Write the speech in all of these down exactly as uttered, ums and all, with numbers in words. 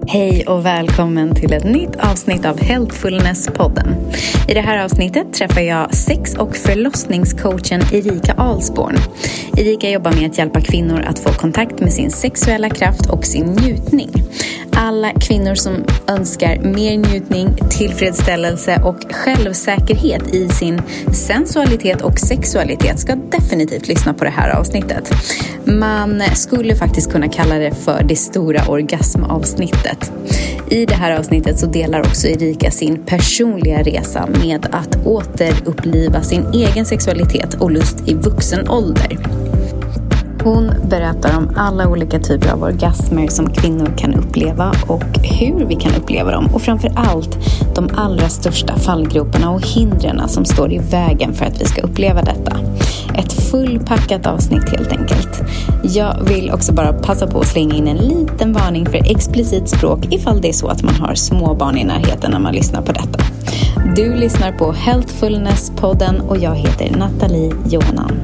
Hej och välkommen till ett nytt avsnitt av Healthfulness-podden. I det här avsnittet träffar jag sex- och förlossningscoachen Erika Alsborn. Erika jobbar med att hjälpa kvinnor att få kontakt med sin sexuella kraft och sin njutning. Alla kvinnor som önskar mer njutning, tillfredsställelse och självsäkerhet i sin sensualitet och sexualitet ska definitivt lyssna på det här avsnittet. Man skulle faktiskt kunna kalla det för det stora orgasmavsnittet. I det här avsnittet så delar också Erika sin personliga resa med att återuppliva sin egen sexualitet och lust i vuxen ålder. Hon berättar om alla olika typer av orgasmer som kvinnor kan uppleva och hur vi kan uppleva dem. Och framför allt de allra största fallgroparna och hindren som står i vägen för att vi ska uppleva detta. Ett fullpackat avsnitt helt enkelt. Jag vill också bara passa på att slänga in en liten varning för explicit språk ifall det är så att man har små barn i närheten när man lyssnar på detta. Du lyssnar på Healthfulness-podden och jag heter Nathalie Jonan.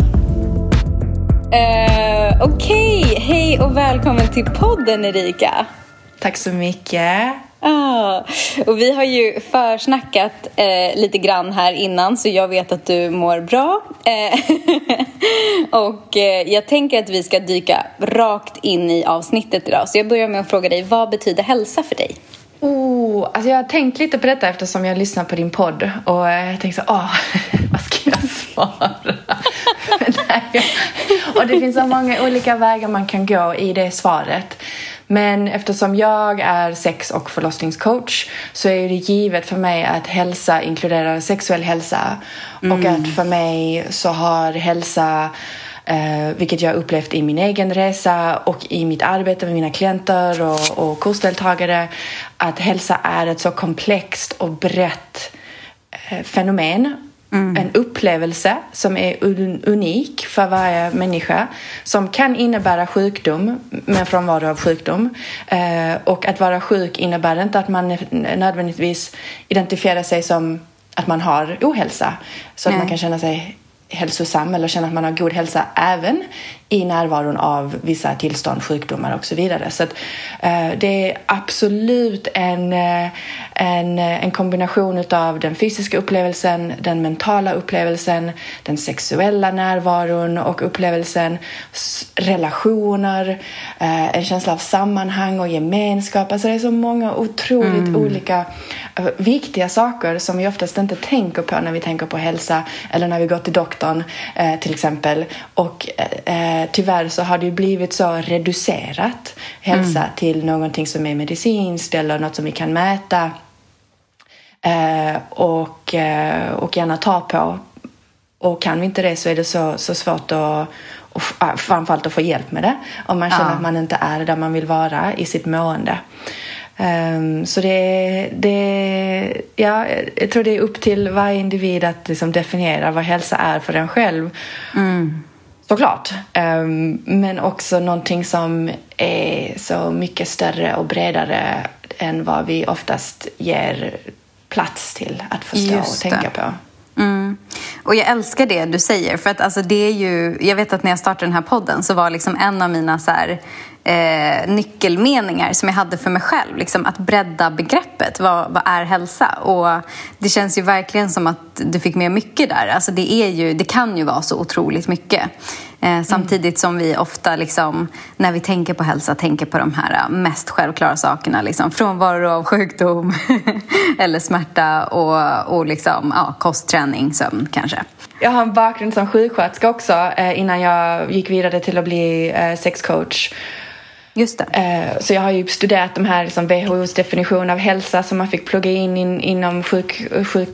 Uh, Okej, okay. Hej och välkommen till podden, Erika. Tack så mycket. Ah, och vi har ju försnackat eh, lite grann här innan, så jag vet att du mår bra. Eh, och eh, jag tänker att vi ska dyka rakt in i avsnittet idag. Så jag börjar med att fråga dig, vad betyder hälsa för dig? Oh, alltså jag har tänkt lite på detta eftersom jag lyssnar på din podd. Och jag tänkte så, åh, vad ska jag svara? Och det finns så många olika vägar man kan gå i det svaret. Men eftersom jag är sex- och förlossningscoach så är det givet för mig att hälsa inkluderar sexuell hälsa. Mm. Och att för mig så har hälsa, eh, vilket jag har upplevt i min egen resa och i mitt arbete med mina klienter och, och kursdeltagare, att hälsa är ett så komplext och brett eh, fenomen. Mm. En upplevelse som är un- unik för varje människa, som kan innebära sjukdom, men frånvaro av sjukdom. Eh, och att vara sjuk innebär inte att man nödvändigtvis identifierar sig som att man har ohälsa. Så Nej. Att man kan känna sig hälsosam eller känna att man har god hälsa även i närvaron av vissa tillstånd, sjukdomar och så vidare. Så att, eh, det är absolut en, en, en kombination av den fysiska upplevelsen, den mentala upplevelsen, den sexuella närvaron och upplevelsen, relationer, eh, en känsla av sammanhang och gemenskap. Alltså det är så många otroligt mm. olika uh, viktiga saker som vi oftast inte tänker på när vi tänker på hälsa eller när vi går till doktorn eh, till exempel. Och eh, tyvärr så har det ju blivit så reducerat hälsa mm. till någonting som är medicinskt eller något som vi kan mäta eh, och, eh, och gärna ta på. Och kan vi inte det så är det så, så svårt att, och framförallt att få hjälp med det om man känner ja. att man inte är där man vill vara i sitt mående. Um, så det, det ja, jag tror det är upp till varje individ att liksom definiera vad hälsa är för en själv. Mm. Såklart. Um, men också någonting som är så mycket större och bredare än vad vi oftast ger plats till att förstå och tänka på. Mm. Och jag älskar det du säger, för att alltså det är ju, jag vet att när jag startade den här podden så var liksom en av mina så här, eh, nyckelmeningar som jag hade för mig själv liksom att bredda begreppet, vad, vad är hälsa? Och det känns ju verkligen som att du fick med mycket där. Alltså det är ju, det kan ju vara så otroligt mycket. Eh, samtidigt som vi ofta liksom, när vi tänker på hälsa, tänker på de här mest självklara sakerna, liksom frånvaro av sjukdom eller smärta och, och liksom, ja, kostträning, sömn kanske. Jag har en bakgrund som sjuksköterska också eh, innan jag gick vidare till att bli eh, sexcoach. Just det. Så jag har ju studerat de här liksom W H O:s definition av hälsa som man fick plugga in, in inom sjuk,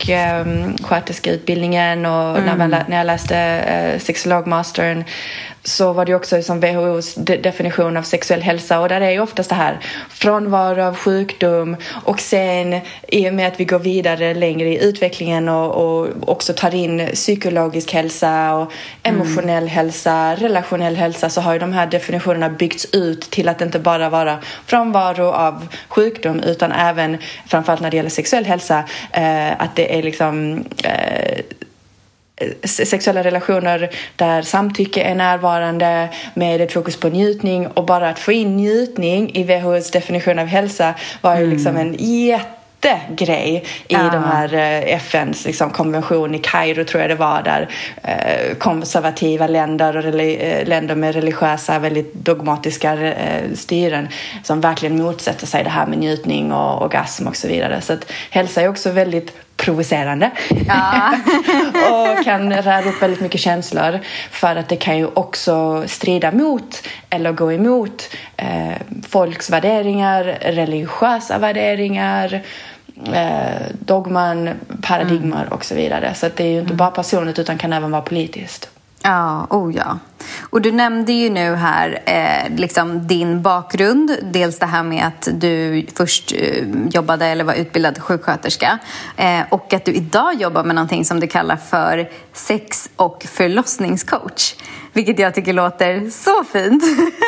sjuksköterskeutbildningen och mm. när, man, när jag läste uh, sexologmastern så var det också som W H O:s de- definition av sexuell hälsa, och där är ju oftast det här frånvaro av sjukdom, och sen i och med att vi går vidare längre i utvecklingen och, och också tar in psykologisk hälsa och emotionell mm. hälsa, relationell hälsa, så har ju de här definitionerna byggts ut till att inte bara vara frånvaro av sjukdom utan även, framförallt när det gäller sexuell hälsa, eh, att det är liksom eh, sexuella relationer där samtycke är närvarande med ett fokus på njutning, och bara att få in njutning i W H O:s definition av hälsa var ju mm. liksom en jättegrej i ja. de här F N:s liksom, konvention i Kairo, tror jag det var, där eh, konservativa länder och relig- länder med religiösa, väldigt dogmatiska eh, styren som verkligen motsätter sig det här med njutning och orgasm och så vidare. Så att hälsa är också väldigt provocerande ja. och kan röra upp väldigt mycket känslor, för att det kan ju också strida mot eller gå emot eh, folks värderingar, religiösa värderingar, eh, dogman, paradigmer mm. och så vidare. Så att det är ju inte mm. bara personligt utan kan även vara politiskt. Ja, oh ja. Och du nämnde ju nu här eh, liksom din bakgrund. Dels det här med att du först eh, jobbade eller var utbildad sjuksköterska. Eh, och att du idag jobbar med någonting som du kallar för sex- och förlossningscoach. Vilket jag tycker låter så fint.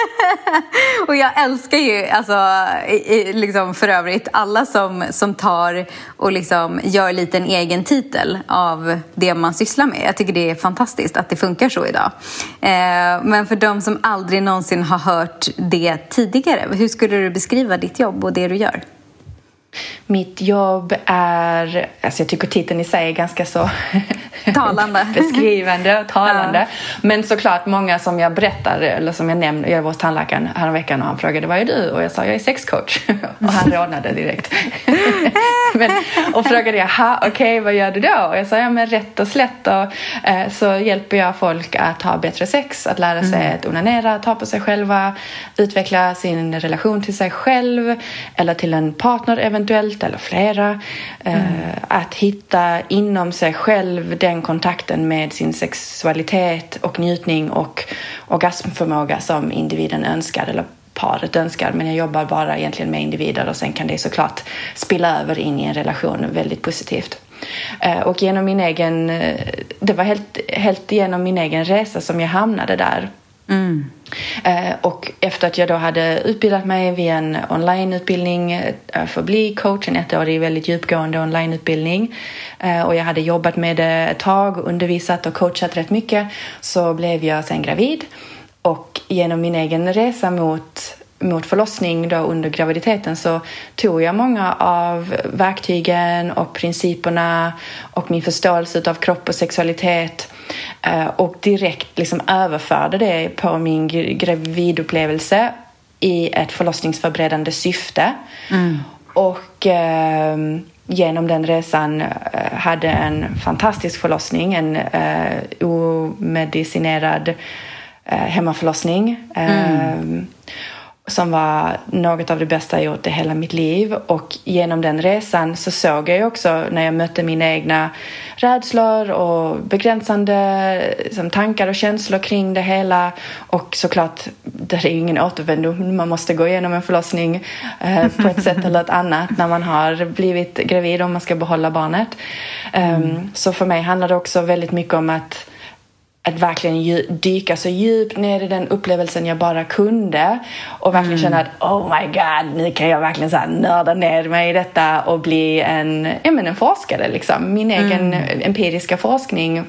Och jag älskar ju alltså, i, i, liksom för övrigt alla som, som tar och liksom gör lite en egen titel av det man sysslar med. Jag tycker det är fantastiskt att det funkar så idag. Eh, men för de som aldrig någonsin har hört det tidigare, hur skulle du beskriva ditt jobb och det du gör? Mitt jobb är, alltså jag tycker titeln i sig är ganska så talande. beskrivande och talande. Ja. Men såklart många som jag berättar, eller som jag nämnde, jag var hos tandläkaren häromveckan och han frågade, vad är du? Och jag sa, jag är sexcoach. Och han rådnade direkt. men, och frågade jag, okej, okay, vad gör du då? Och jag sa, ja men rätt och slätt. Och, eh, så hjälper jag folk att ha bättre sex, att lära sig mm. att onanera, ta på sig själva, utveckla sin relation till sig själv eller till en partner eventuellt, eller flera. Mm. Eh, att hitta inom sig själv den kontakten med sin sexualitet och njutning och orgasmförmåga som individen önskar eller paret önskar. Men jag jobbar bara egentligen med individer, och sen kan det såklart spilla över in i en relation väldigt positivt. Och genom min egen, det var helt, helt genom min egen resa som jag hamnade där. Mm. Och efter att jag då hade utbildat mig via en onlineutbildning för att bli coach, en ettårig väldigt djupgående onlineutbildning, och jag hade jobbat med det ett tag, undervisat och coachat rätt mycket, så blev jag sen gravid. Och genom min egen resa mot, mot förlossning då under graviditeten så tog jag många av verktygen och principerna och min förståelse av kropp och sexualitet och direkt liksom överförde det på min gravidupplevelse i ett förlossningsförberedande syfte. Mm. Och eh, genom den resan eh, hade en fantastisk förlossning, en eh, omedicinerad eh, hemmaförlossning. Eh, mm. som var något av det bästa jag gjort i hela mitt liv. Och genom den resan så såg jag också, när jag mötte mina egna rädslor och begränsande liksom, tankar och känslor kring det hela. Och såklart, det är ingen återvändo. Man måste gå igenom en förlossning eh, på ett sätt eller ett annat när man har blivit gravid och man ska behålla barnet. Mm. Um, så för mig handlar det också väldigt mycket om att att verkligen dyka så djupt ner i den upplevelsen jag bara kunde. Och verkligen mm. känna att, oh my god, nu kan jag verkligen så här nörda ner mig i detta och bli en, ja, men en forskare. Liksom. Min mm. egen empiriska forskning.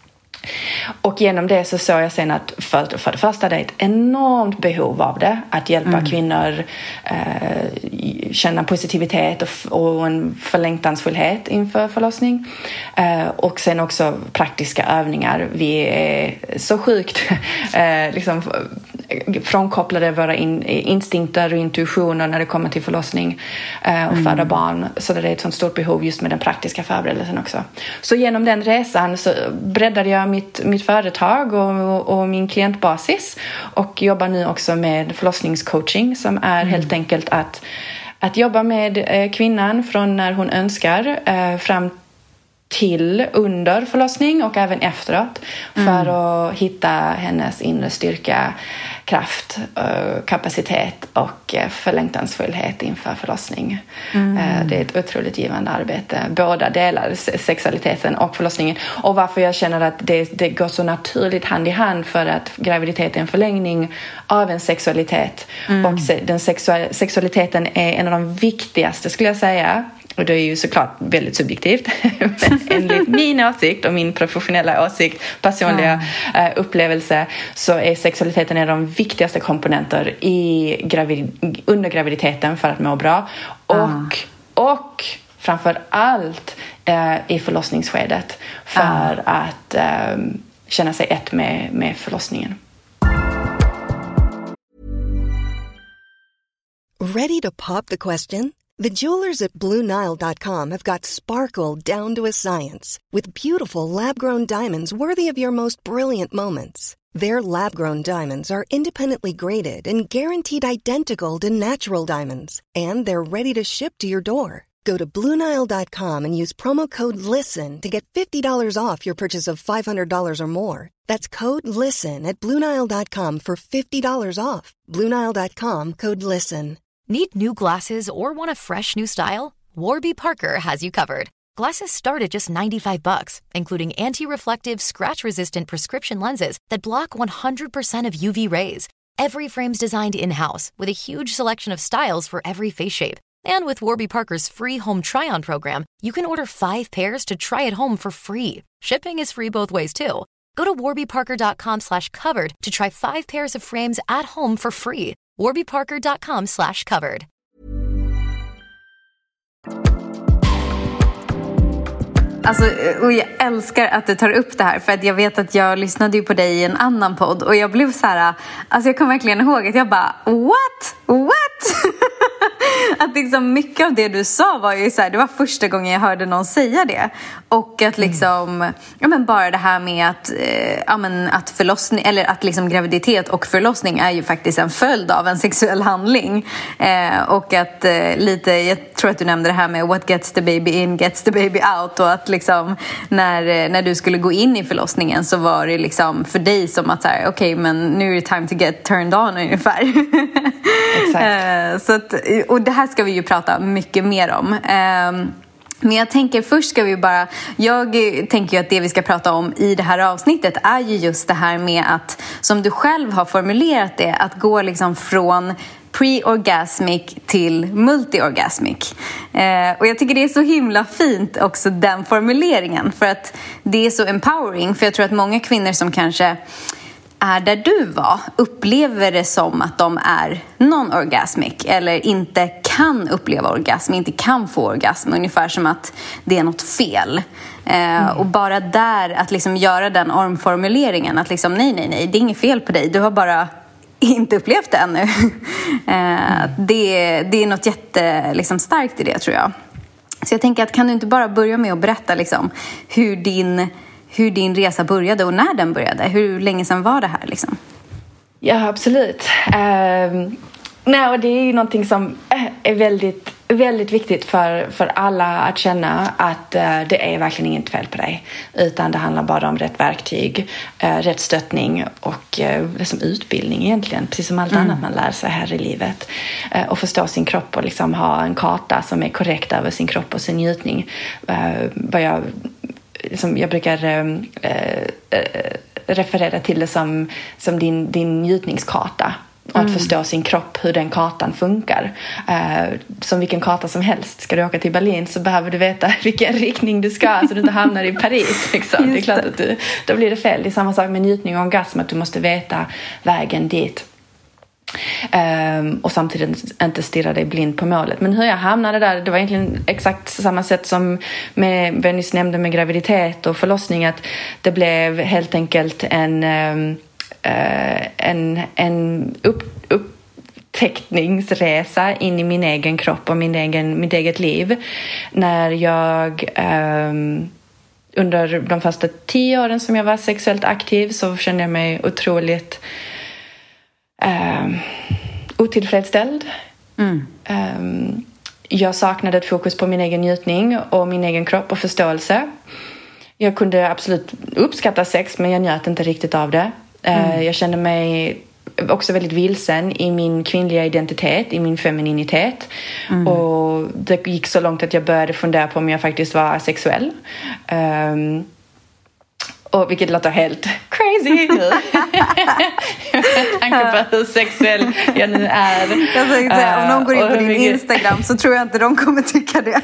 Och genom det så såg jag sen att för, för det första det är ett enormt behov av det. Att hjälpa mm. kvinnor eh, känna positivitet och, och en förlängtansfullhet inför förlossning. Eh, och sen också praktiska övningar. Vi är så sjukt eh, liksom, frånkopplade våra in, instinkter och intuitioner när det kommer till förlossning eh, och föda mm. barn. Så det är ett sånt stort behov just med den praktiska förberedelsen också. Så genom den resan så breddade jag mitt, mitt företag och, och min klientbasis och jobbar nu också med förlossningscoaching som är mm. helt enkelt att, att jobba med eh, kvinnan från när hon önskar eh, fram till under förlossning och även efteråt för mm. att hitta hennes inre styrka, kraft, kapacitet och förlängtansfullhet inför förlossning. Mm. Det är ett otroligt givande arbete. Båda delar, sexualiteten och förlossningen. Och varför jag känner att det, det går så naturligt hand i hand för att graviditet är en förlängning av en sexualitet. Mm. Och den sexualiteten är en av de viktigaste, skulle jag säga, och det är ju såklart väldigt subjektivt, men enligt min åsikt och min professionella åsikt, personliga mm. uh, upplevelse, så är sexualiteten en av de viktigaste komponenter i gravid- under graviditeten för att må bra. Och, mm. och framför allt uh, i förlossningsskedet för mm. att um, känna sig ett med, med förlossningen. Ready to pop the question? The jewelers at Blue Nile dot com have got sparkle down to a science with beautiful lab-grown diamonds worthy of your most brilliant moments. Their lab-grown diamonds are independently graded and guaranteed identical to natural diamonds, and they're ready to ship to your door. Go to Blue Nile dot com and use promo code LISTEN to get fifty dollars off your purchase of five hundred dollars or more. That's code LISTEN at Blue Nile dot com for fifty dollars off. Blue Nile dot com, code LISTEN. Need new glasses or want a fresh new style? Warby Parker has you covered. Glasses start at just ninety-five bucks, including anti-reflective, scratch-resistant prescription lenses that block one hundred percent of U V rays. Every frame's designed in-house with a huge selection of styles for every face shape. And with Warby Parker's free home try-on program, you can order five pairs to try at home for free. Shipping is free both ways, too. Go to warby parker dot com slash covered to try five pairs of frames at home for free. warby parker dot com slash covered. Alltså, och jag älskar att du tar upp det här, för att jag vet att jag lyssnade ju på dig i en annan podd och jag blev så här, alltså jag kommer verkligen ihåg att jag bara, what? What? Att liksom mycket av det du sa var ju så här, det var första gången jag hörde någon säga det. Och att liksom, mm. ja men bara det här med att, eh, ja men att förlossning, eller att liksom graviditet och förlossning är ju faktiskt en följd av en sexuell handling. Eh, och att eh, lite, jag tror att du nämnde det här med what gets the baby in gets the baby out. Och att liksom, när, när du skulle gå in i förlossningen så var det liksom för dig som att så här, okej, okay, men nu är det time to get turned on ungefär. Exakt. eh, så att, och det här ska vi ju prata mycket mer om. Eh, Men jag tänker först ska vi bara, jag tänker ju att det vi ska prata om i det här avsnittet är ju just det här med att, som du själv har formulerat det, att gå liksom från pre-orgasmic till multi-orgasmic. Eh, och jag tycker det är så himla fint också, den formuleringen, för att det är så empowering. För jag tror att många kvinnor som kanske är där du var upplever det som att de är non-orgasmic eller inte kan uppleva orgasm, inte kan få orgasm, ungefär som att det är något fel. Eh, mm. Och bara där att liksom göra den omformuleringen, att liksom nej, nej, nej, det är inget fel på dig, du har bara inte upplevt det ännu. eh, mm. det, det är något jätte liksom, starkt i det, tror jag. Så jag tänker att kan du inte bara börja med att berätta liksom, hur din hur din resa började och när den började. Hur länge sedan var det här liksom? Ja, absolut. Um, nej, och det är ju någonting som är väldigt, väldigt viktigt för, för alla att känna att uh, det är verkligen inget fel på dig. Utan det handlar bara om rätt verktyg, uh, rätt stöttning och uh, liksom utbildning egentligen. Precis som allt mm. annat man lär sig här i livet. Uh, och förstå sin kropp och liksom ha en karta som är korrekt över sin kropp och sin njutning. Uh, vad jag... Som jag brukar äh, äh, referera till det som, som din, din njutningskarta. Och mm. att förstå sin kropp, hur den kartan funkar. Äh, som vilken karta som helst. Ska du åka till Berlin så behöver du veta vilken riktning du ska, så du inte hamnar i Paris. Liksom. Det är klart att du, då blir det fel. Det är samma sak med njutning och orgasm, att du måste veta vägen dit. Um, och samtidigt inte stirra dig blind på målet. Men hur jag hamnade där, det var egentligen exakt samma sätt som med vad jag nyss nämnde med graviditet och förlossning, att det blev helt enkelt en um, uh, en, en upp, upptäckningsresa in i min egen kropp och min egen, mitt eget liv, när jag um, under de första tio åren som jag var sexuellt aktiv så kände jag mig otroligt Um, otillfredsställd. Mm. Um, jag saknade ett fokus på min egen njutning och min egen kropp och förståelse. Jag kunde absolut uppskatta sex, men jag njöt inte riktigt av det. Mm. Uh, jag kände mig också väldigt vilsen i min kvinnliga identitet, i min femininitet. Mm. Och det gick så långt att jag började fundera på om jag faktiskt var sexuell. Um, Och vilket låter helt crazy nu. Med tanke på hur sexuell jag nu är. Jag tänkte säga, om någon går in på din vilket... Instagram så tror jag inte de kommer tycka det.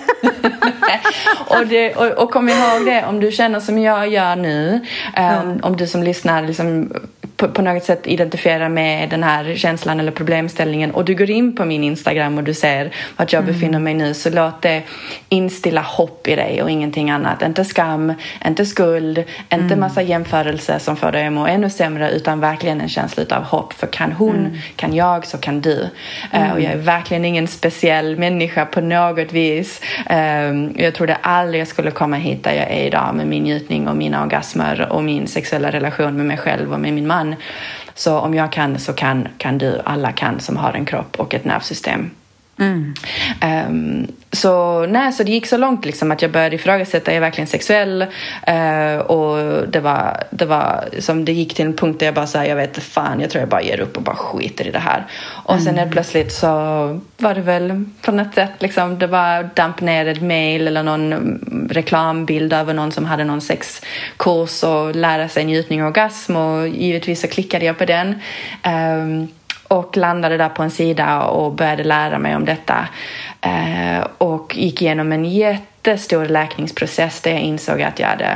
och, det och, och kom ihåg det, om du känner som jag gör nu. Mm. Um, om du som lyssnar liksom på, på något sätt identifierar med den här känslan eller problemställningen. Och du går in på min Instagram och du ser vart jag mm. befinner mig nu. Så låt det instilla hopp i dig och ingenting annat. Inte skam, inte skuld, inte mm. massa jämförelser som får dig att må ännu sämre, utan verkligen en känsla av hopp. För kan hon, mm. kan jag, så kan du. Mm. Uh, och jag är verkligen ingen speciell människa på något vis. Uh, jag trodde aldrig jag skulle komma hit där jag är idag med min njutning och mina orgasmer och min sexuella relation med mig själv och med min man. Så om jag kan, så kan, kan du. Alla kan som har en kropp och ett nervsystem. Mm. Um, så, nej, så det gick så långt liksom, att jag började ifrågasätta, är jag verkligen sexuell? Uh, och det var, det var som det gick till en punkt där jag bara sa, jag vet fan, jag tror jag bara ger upp och bara skiter i det här. Och mm. sen helt plötsligt så var det väl på något sätt liksom, det var damp ner ett mail eller någon reklambild över någon som hade någon sexkurs och lära sig njutning och orgasm, och givetvis så klickade jag på den. Um, Och landade där på en sida och började lära mig om detta. Eh, och gick igenom en jättestor läkningsprocess där jag insåg att jag hade...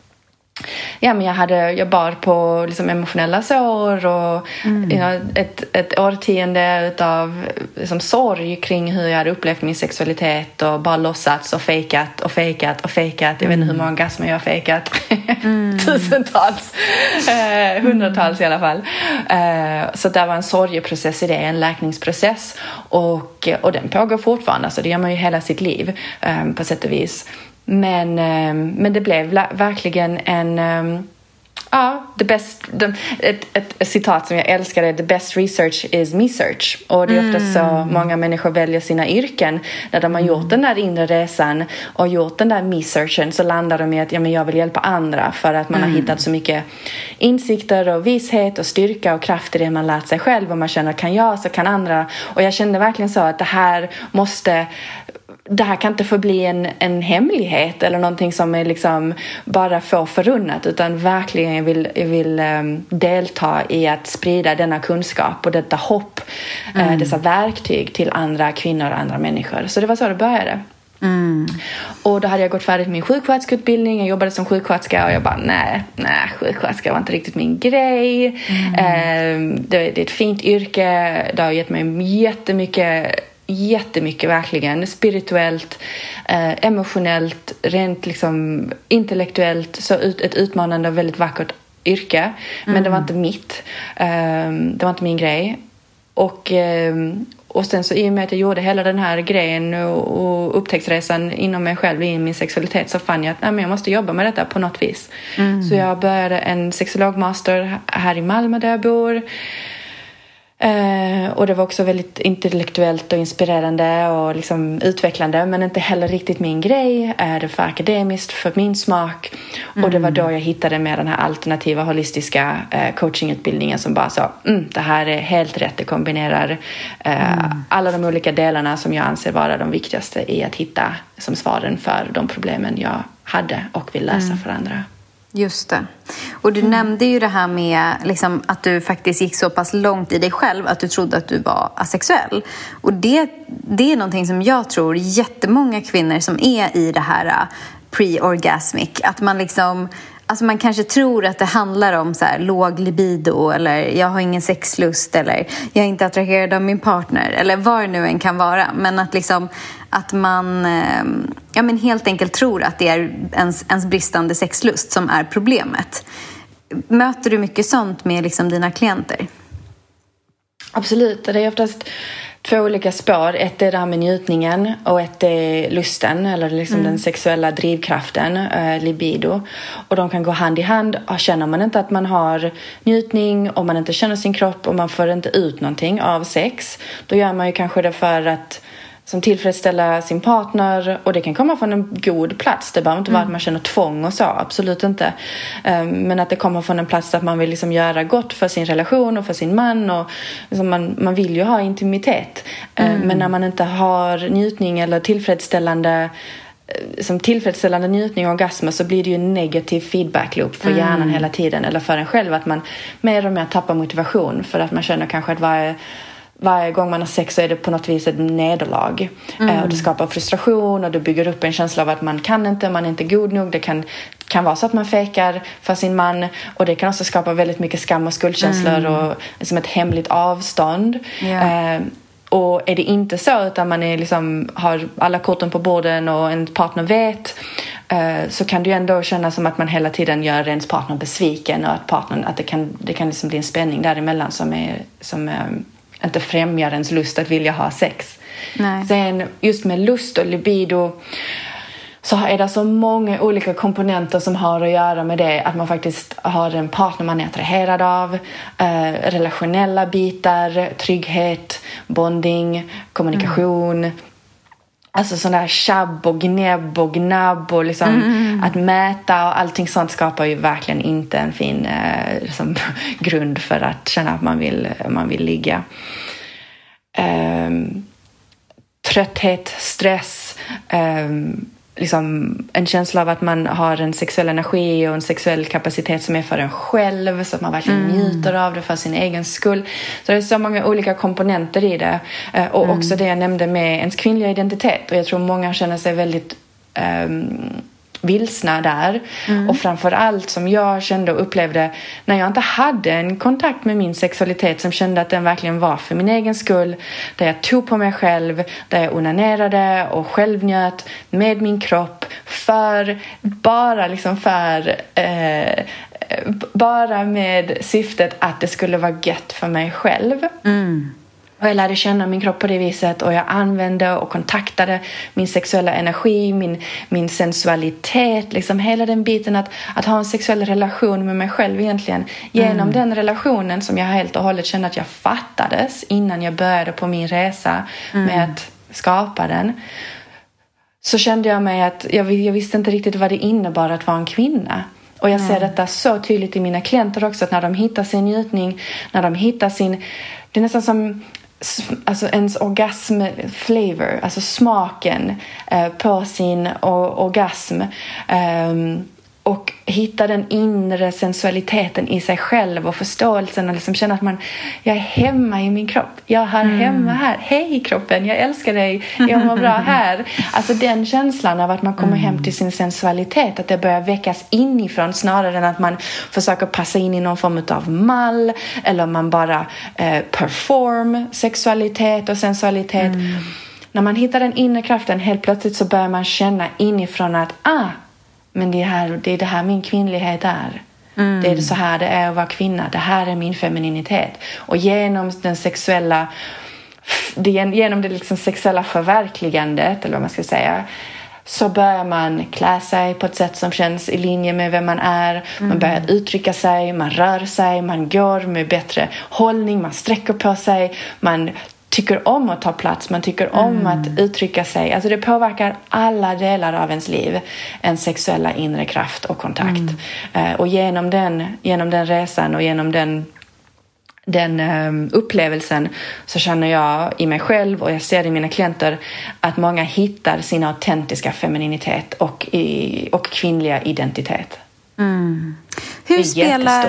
Ja, men jag, hade, jag bar på liksom emotionella sår och mm. you know, ett, ett årtionde av liksom, sorg kring hur jag hade upplevt min sexualitet och bara låtsats och fejkat och fejkat och fejkat. Jag mm. vet inte hur många orgasmer jag har fejkat. Mm. Tusentals. Eh, hundratals i alla fall. Eh, så det var en sorgeprocess i det, en läkningsprocess. Och, och den pågår fortfarande. Så det gör man ju hela sitt liv eh, på sätt och vis. Men, men det blev verkligen en... Ja, the best, the, ett, ett, ett citat som jag älskar är: the best research is me search. Och det är ofta mm. så många människor väljer sina yrken. När de har gjort mm. den där inre resan och gjort den där me searchen, så landar de i att ja, men jag vill hjälpa andra. För att man mm. har hittat så mycket insikter och vishet och styrka och kraft i det man lärt sig själv. Och man känner, kan jag så kan andra. Och jag kände verkligen så att det här måste... Det här kan inte få bli en, en hemlighet eller någonting som är liksom bara få förunnat, utan verkligen jag vill, jag vill um, delta i att sprida denna kunskap och detta hopp, mm. uh, dessa verktyg till andra kvinnor och andra människor. Så det var så det började. Mm. Och då hade jag gått färdigt min sjuksköterskeutbildning. Jag jobbade som sjuksköterska och jag bara, nej, nej, sjuksköterska var inte riktigt min grej. Mm. uh, det, det är ett fint yrke. Det har gett mig jättemycket jättemycket verkligen, spirituellt, eh, emotionellt, rent liksom intellektuellt, så ut, ett utmanande och väldigt vackert yrke, mm. men det var inte mitt, eh, det var inte min grej. Och, eh, och sen så i och med att jag gjorde hela den här grejen och, och upptäcktsresan inom mig själv i min sexualitet, så fann jag att nej, men jag måste jobba med detta på något vis. Mm. Så jag började en sexologmaster här i Malmö där jag bor. Uh, och det var också väldigt intellektuellt och inspirerande och liksom utvecklande, men inte heller riktigt min grej. Uh, det var för akademiskt för min smak. Mm. Och det var då jag hittade med den här alternativa holistiska uh, coachingutbildningen som bara sa, mm, det här är helt rätt. Det kombinerar uh, mm. alla de olika delarna som jag anser vara de viktigaste i att hitta som svaren för de problemen jag hade och vill lösa mm. för andra. Just det. Och du mm. nämnde ju det här med liksom, att du faktiskt gick så pass långt i dig själv att du trodde att du var asexuell. Och det, det är någonting som jag tror jättemånga kvinnor som är i det här uh, pre-orgasmic. Att man liksom... Alltså man kanske tror att det handlar om så här, låg libido, eller jag har ingen sexlust, eller jag är inte attraherad av min partner, eller vad det nu än kan vara. Men att, liksom, att man ja, men helt enkelt tror att det är ens, ens bristande sexlust som är problemet. Möter du mycket sånt med liksom, dina klienter? Absolut, det är oftast två olika spår. Ett är det här med njutningen och ett är lusten, eller liksom mm. den sexuella drivkraften, eh, libido. Och de kan gå hand i hand. Och känner man inte att man har njutning och man inte känner sin kropp och man får inte ut någonting av sex, då gör man ju kanske det för att som tillfredsställa sin partner, och det kan komma från en god plats. Det behöver inte mm. vara att man känner tvång och så, absolut inte. Um, men att det kommer från en plats att man vill liksom göra gott för sin relation och för sin man, och liksom man, man vill ju ha intimitet. Mm. Um, men när man inte har njutning eller tillfredsställande som tillfredsställande njutning och orgasmer, så blir det ju en negativ feedback loop för mm. hjärnan hela tiden, eller för en själv, att man mer och mer tappar motivation för att man känner kanske att varje Varje gång man har sex så är det på något vis ett nederlag. Mm. Eh, och det skapar frustration och det bygger upp en känsla av att man kan inte, man är inte god nog. Det kan, kan vara så att man fejkar för sin man. Och det kan också skapa väldigt mycket skam och skuldkänslor mm. och liksom ett hemligt avstånd. Yeah. Eh, och är det inte så, utan man är liksom, har alla korten på borden och en partner vet, eh, så kan det ju ändå kännas som att man hela tiden gör ens partner besviken. Och att, partnern, att det kan, det kan liksom bli en spänning däremellan som är... Som, eh, inte främjar ens lust att vilja ha sex. Nej. Sen just med lust och libido så är det så många olika komponenter som har att göra med det. Att man faktiskt har en partner man är attraherad av. Eh, relationella bitar, trygghet, bonding, kommunikation. Mm. Alltså sån där tjabb och gnäbb och gnabb och liksom mm. att mäta och allting sånt skapar ju verkligen inte en fin eh, liksom, grund för att känna att man vill, man vill ligga. Um, trötthet, stress, um, liksom en känsla av att man har en sexuell energi och en sexuell kapacitet som är för en själv, så att man verkligen mm. njuter av det för sin egen skull. Så det är så många olika komponenter i det. Uh, och mm. också det jag nämnde med ens kvinnliga identitet. Och jag tror många känner sig väldigt um, vilsna där. Mm. Och framförallt som jag kände och upplevde när jag inte hade en kontakt med min sexualitet, som kände att den verkligen var för min egen skull, där jag tog på mig själv, där jag onanerade och självnjöt med min kropp för bara liksom för eh, bara med syftet att det skulle vara gött för mig själv. Mm. Och jag lärde känna min kropp på det viset, och jag använde och kontaktade min sexuella energi, min, min sensualitet, liksom hela den biten att, att ha en sexuell relation med mig själv egentligen. Genom mm. den relationen som jag helt och hållet kände att jag fattades innan jag började på min resa mm. med att skapa den. Så kände jag mig att jag, jag visste inte riktigt vad det innebar att vara en kvinna. Och jag ser mm. detta så tydligt i mina klienter också, att när de hittar sin njutning, när de hittar sin... Det är nästan som... Alltså ens orgasm flavor, alltså smaken eh, på sin o- orgasm eh, och hitta den inre sensualiteten i sig själv och förståelsen och liksom känna att man, jag är hemma i min kropp, jag har mm. hemma här, hej kroppen, jag älskar dig, jag mår bra här. Alltså den känslan av att man kommer mm. hem till sin sensualitet, att det börjar väckas inifrån snarare än att man försöker passa in i någon form av mall, eller man bara eh, perform sexualitet och sensualitet. Mm. När man hittar den inre kraften, helt plötsligt så börjar man känna inifrån att ah, men det är, här, det är det här min kvinnlighet är. Mm. Det är så här det är att vara kvinna. Det här är min femininitet. Och genom den sexuella, det, genom det liksom sexuella förverkligandet, eller vad man ska säga, så börjar man klä sig på ett sätt som känns i linje med vem man är. Mm. Man börjar uttrycka sig, man rör sig, man går med bättre hållning, man sträcker på sig, man tycker om att ta plats, man tycker om mm. att uttrycka sig. Alltså det påverkar alla delar av ens liv, en sexuella inre kraft och kontakt. Mm. Uh, och genom den, genom den resan och genom den, den um, upplevelsen så känner jag i mig själv, och jag ser det i mina klienter, att många hittar sin autentiska femininitet och, i, och kvinnliga identitet. Mm. Hur spelar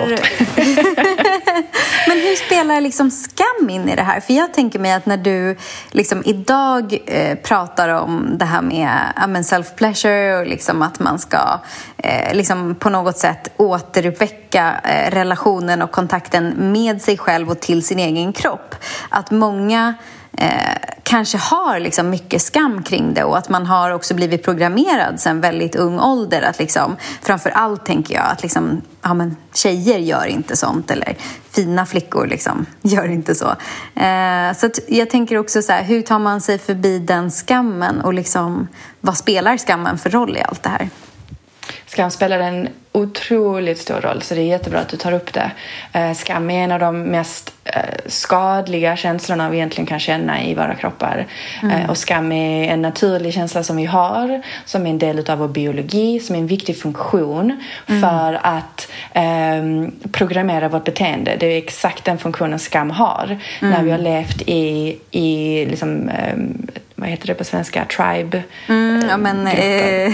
Men hur spelar liksom skam in i det här? För jag tänker mig att när du liksom idag eh, pratar om det här med ja, self-pleasure och liksom att man ska eh, liksom på något sätt återuppväcka eh, relationen och kontakten med sig själv och till sin egen kropp. Att många Eh, kanske har liksom mycket skam kring det, och att man har också blivit programmerad sedan väldigt ung ålder att liksom, framför allt tänker jag att liksom, ja, men tjejer gör inte sånt, eller fina flickor liksom, gör inte så. Eh, så att jag tänker också så här, hur tar man sig förbi den skammen, och liksom, vad spelar skammen för roll i allt det här? Skam spelar en otroligt stor roll, så det är jättebra att du tar upp det. Eh, skam är en av de mest eh, skadliga känslorna vi egentligen kan känna i våra kroppar. Mm. Eh, och skam är en naturlig känsla som vi har, som är en del av vår biologi, som är en viktig funktion mm. för att eh, programmera vårt beteende. Det är exakt den funktionen skam har. Mm. När vi har levt i, i liksom, eh, vad heter det på svenska? Tribe. Mm, ja, men... Eh,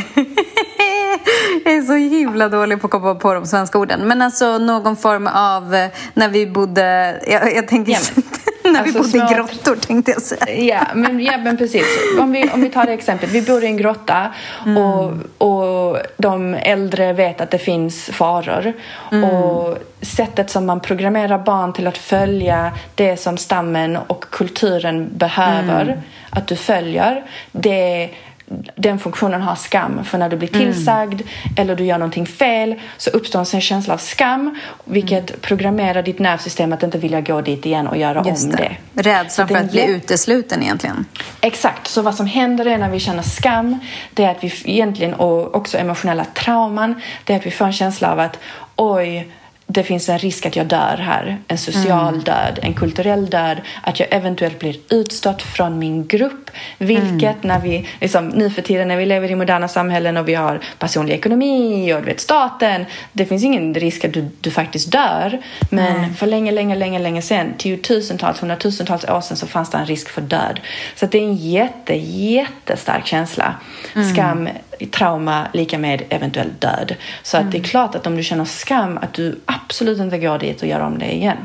jag är så himla dålig på att komma på de svenska orden. Men alltså någon form av... Eh, när vi bodde... Jag, jag tänker... Ja, men, när alltså, vi bodde små... i grottor, tänkte jag säga. Ja, men, ja, men precis. Om vi, om vi tar det exemplet. Vi bor i en grotta mm. och, och de äldre vet att det finns faror. Mm. Och sättet som man programmerar barn till att följa det som stammen och kulturen behöver mm. att du följer, det den funktionen har skam. För när du blir tillsagd mm. eller du gör någonting fel så uppstår en känsla av skam, vilket mm. programmerar ditt nervsystem att inte vilja gå dit igen och göra Just om det. det. Rädslan för att bli utesluten egentligen. Exakt. Så vad som händer är när vi känner skam, det är att vi egentligen, och också emotionella trauman, det är att vi får en känsla av att oj, det finns en risk att jag dör här. En social mm. död, en kulturell död. Att jag eventuellt blir utstött från min grupp. Vilket mm. när vi, liksom, nu för tiden när vi lever i moderna samhällen och vi har personlig ekonomi och du vet, staten. Det finns ingen risk att du, du faktiskt dör. Men mm. för länge, länge, länge, länge sedan, tiotusentals, hundratusentals år sedan så fanns det en risk för död. Så att det är en jätte, jättestark känsla. Mm. Skam, trauma lika med eventuell död. Så att mm. det är klart att om du känner skam att du absolut inte går dit och gör om det igen.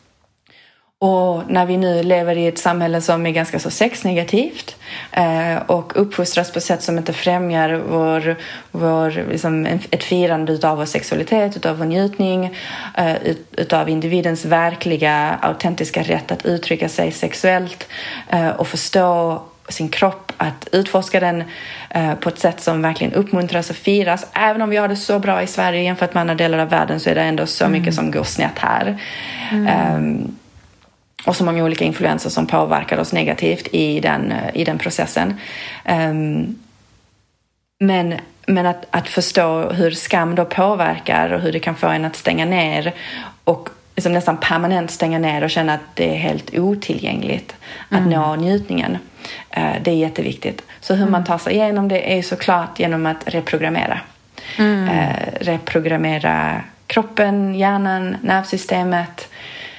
Och när vi nu lever i ett samhälle som är ganska så sexnegativt eh, och uppfostras på sätt som inte främjar vår, vår, liksom, ett firande utav vår sexualitet, utav vår njutning, eh, ut, utav individens verkliga, autentiska rätt att uttrycka sig sexuellt eh, och förstå sin kropp, att utforska den eh, på ett sätt som verkligen uppmuntras och firas. Även om vi har det så bra i Sverige jämfört med andra delar av världen så är det ändå så mm. mycket som går snett här. Mm. Um, och så många olika influenser som påverkar oss negativt i den, i den processen. Um, men men att, att förstå hur skam då påverkar och hur det kan få en att stänga ner och liksom nästan permanent stänga ner och känna att det är helt otillgängligt att mm. nå njutningen. Det är jätteviktigt. Så hur mm. man tar sig igenom det är såklart genom att reprogrammera. Mm. Reprogrammera kroppen, hjärnan, nervsystemet.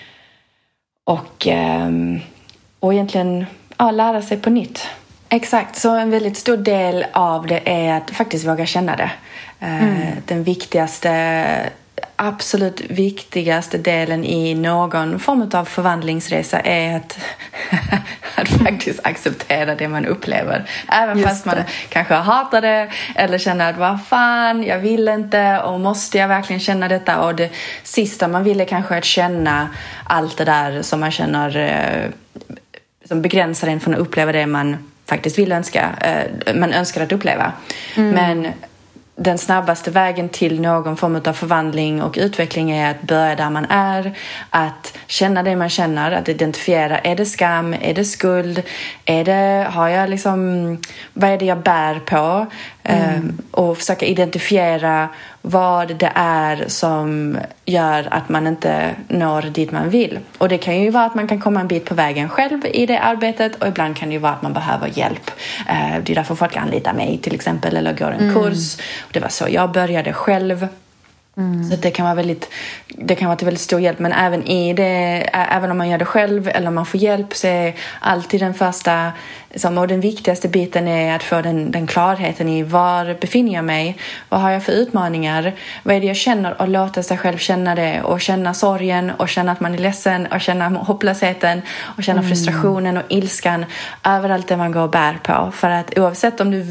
Och, och egentligen ja, lära sig på nytt. Exakt, så en väldigt stor del av det är att faktiskt våga känna det. Mm. Den viktigaste... absolut viktigaste delen i någon form av förvandlingsresa är att, att faktiskt acceptera det man upplever. Även Just fast man det. kanske hatar det eller känner att vad fan, jag vill inte och måste jag verkligen känna detta. Och det sista man vill är kanske att känna allt det där som man känner som begränsar en från att uppleva det man faktiskt vill önska, man önskar att uppleva. Mm. Men den snabbaste vägen till någon form av förvandling och utveckling är att börja där man är, att känna det man känner, att identifiera, är det skam, är det skuld, är det, har jag liksom, vad är det jag bär på, mm. um, och försöka identifiera vad det är som gör att man inte når dit man vill. Och det kan ju vara att man kan komma en bit på vägen själv i det arbetet och ibland kan det ju vara att man behöver hjälp. Uh, det är därför folk anlitar mig till exempel eller går en mm. kurs. Och det var så jag började själv. Mm. Så det kan vara väldigt, det kan vara till väldigt stor hjälp, men även i det, även om man gör det själv eller om man får hjälp, så är alltid den första som, och den viktigaste biten är att få den, den klarheten i var befinner jag mig, vad har jag för utmaningar, vad är det jag känner, och låta sig själv känna det och känna sorgen och känna att man är ledsen och känna hopplösheten och känna mm. frustrationen och ilskan över allt det man går och bär på. För att oavsett om du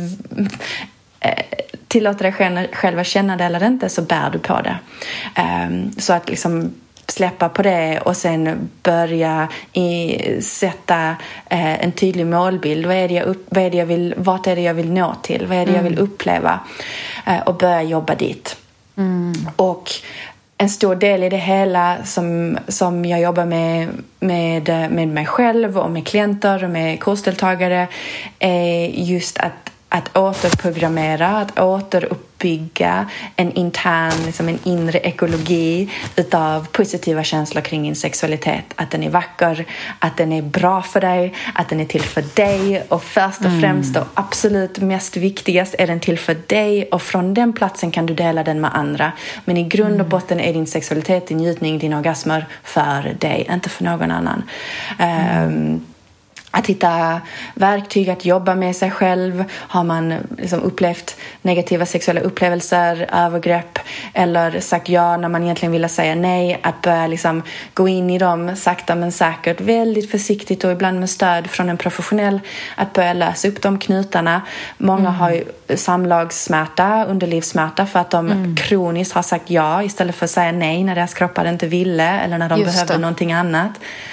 tillåter dig själv att känna det eller inte, så bär du på det. Um, så att liksom släppa på det och sen börja i, sätta eh, en tydlig målbild. Vad är det jag upp, vad är det jag vill, vart är det jag vill nå till? Vad är det mm. jag vill uppleva? Eh, och börja jobba dit. Mm. Och en stor del i det hela som, som jag jobbar med, med, med mig själv och med klienter och med kursdeltagare är just att Att återprogrammera, att återuppbygga en intern, liksom en inre ekologi utav positiva känslor kring din sexualitet. Att den är vacker, att den är bra för dig, att den är till för dig. Och först och främst och absolut mest viktigast är den till för dig. Och från den platsen kan du dela den med andra. Men i grund och botten är din sexualitet, din njutning, din orgasmer för dig, inte för någon annan. Mm. Um, att hitta verktyg att jobba med sig själv. Har man liksom upplevt negativa sexuella upplevelser, övergrepp eller sagt ja när man egentligen ville säga nej, att börja liksom gå in i dem sakta men säkert, väldigt försiktigt och ibland med stöd från en professionell, att börja lösa upp de knutarna. Många mm. har ju samlagssmärta, underlivssmärta för att de mm. kroniskt har sagt ja istället för att säga nej när deras kroppar inte ville eller när de Just behövde det. någonting annat.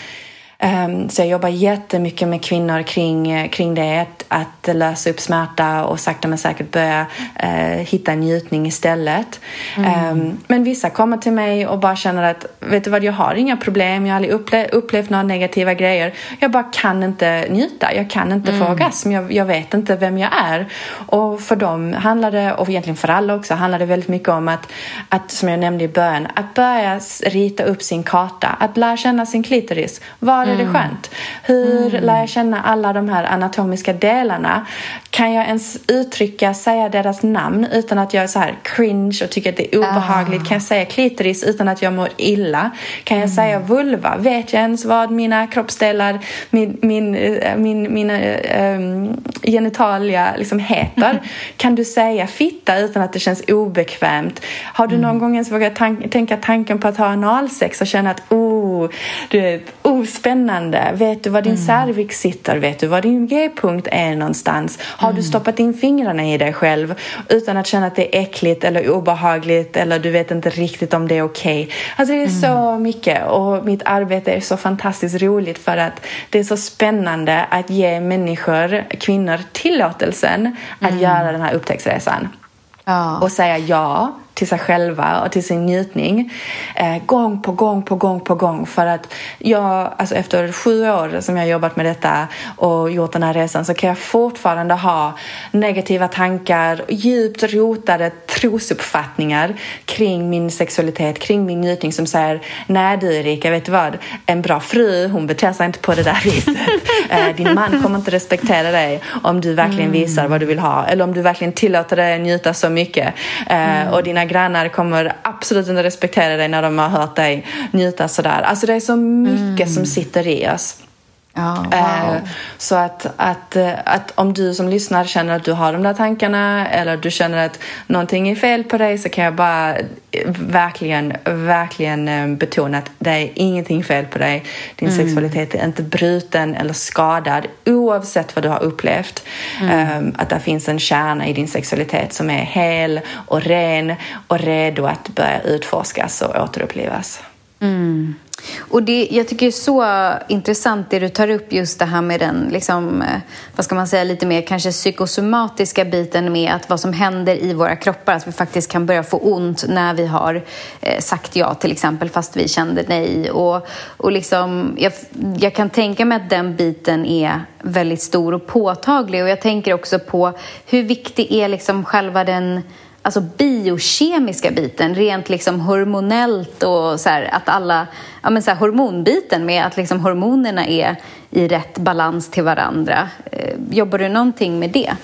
Um, så jag jobbar jättemycket med kvinnor kring, kring det, att, att lösa upp smärta och sakta men säkert börja uh, hitta njutning istället. Mm. Um, men vissa kommer till mig och bara känner att, vet du vad, jag har inga problem, jag har aldrig upple- upplevt några negativa grejer, jag bara kan inte njuta, jag kan inte mm. få orgasm, jag, jag vet inte vem jag är. Och för dem handlar det, och egentligen för alla också, handlar det väldigt mycket om att, att som jag nämnde i början, att börja rita upp sin karta, att lära känna sin klitoris. Var är det skönt? Hur mm. lär jag känna alla de här anatomiska delarna? Kan jag ens uttrycka, säga deras namn utan att jag är så här cringe och tycker att det är obehagligt? Ah. Kan jag säga klitoris utan att jag mår illa? Kan jag mm. säga vulva? Vet jag ens vad mina kroppsdelar, min, min, min, mina um, genitalia liksom heter? Mm. Kan du säga fitta utan att det känns obekvämt? Har du mm. någon gång ens vågat tank- tänka tanken på att ha analsex och känna att oh, du är oh, spännande. Vet du var din mm. cervix sitter? Vet du var din G-punkt är någonstans? Har mm. du stoppat in fingrarna i dig själv utan att känna att det är äckligt eller obehagligt eller du vet inte riktigt om det är okej? Okay? Alltså det är mm. så mycket, och mitt arbete är så fantastiskt roligt för att det är så spännande att ge människor, kvinnor, tillåtelsen att mm. göra den här upptäcktsresan. Ja. Och säga ja till sig själva och till sin njutning eh, gång på gång på gång på gång. För att jag, alltså efter sju år som jag har jobbat med detta och gjort den här resan, så kan jag fortfarande ha negativa tankar och djupt rotade trosuppfattningar kring min sexualitet, kring min njutning, som säger, nej du Erika, vet du vad, en bra fru, hon beter sig inte på det där viset. eh, din man kommer inte respektera dig om du verkligen mm. visar vad du vill ha, eller om du verkligen tillåter dig njuta så mycket. Eh, mm. och dina grannar kommer absolut inte respektera dig när de har hört dig njuta sådär. Alltså det är så mycket mm. som sitter i oss. Oh, wow. eh, så att, att, att om du som lyssnar känner att du har de där tankarna, eller du känner att någonting är fel på dig, så kan jag bara verkligen, verkligen betona att det är ingenting fel på dig. Din mm. sexualitet är inte bruten eller skadad, oavsett vad du har upplevt. Mm. Eh, att det finns en kärna i din sexualitet som är hel och ren och redo att börja utforskas och återupplivas. Mm. Och det, jag tycker det är så intressant det du tar upp, just det här med den liksom, vad ska man säga, lite mer kanske psykosomatiska biten med att vad som händer i våra kroppar, att vi faktiskt kan börja få ont när vi har eh, sagt ja till exempel fast vi kände nej, och, och liksom, jag, jag kan tänka mig att den biten är väldigt stor och påtaglig, och jag tänker också på hur viktig är liksom själva den, alltså biokemiska biten, rent liksom hormonellt, och så här, att alla, ja men så här, hormonbiten med att liksom hormonerna är i rätt balans till varandra. Eh, jobbar du någonting med det?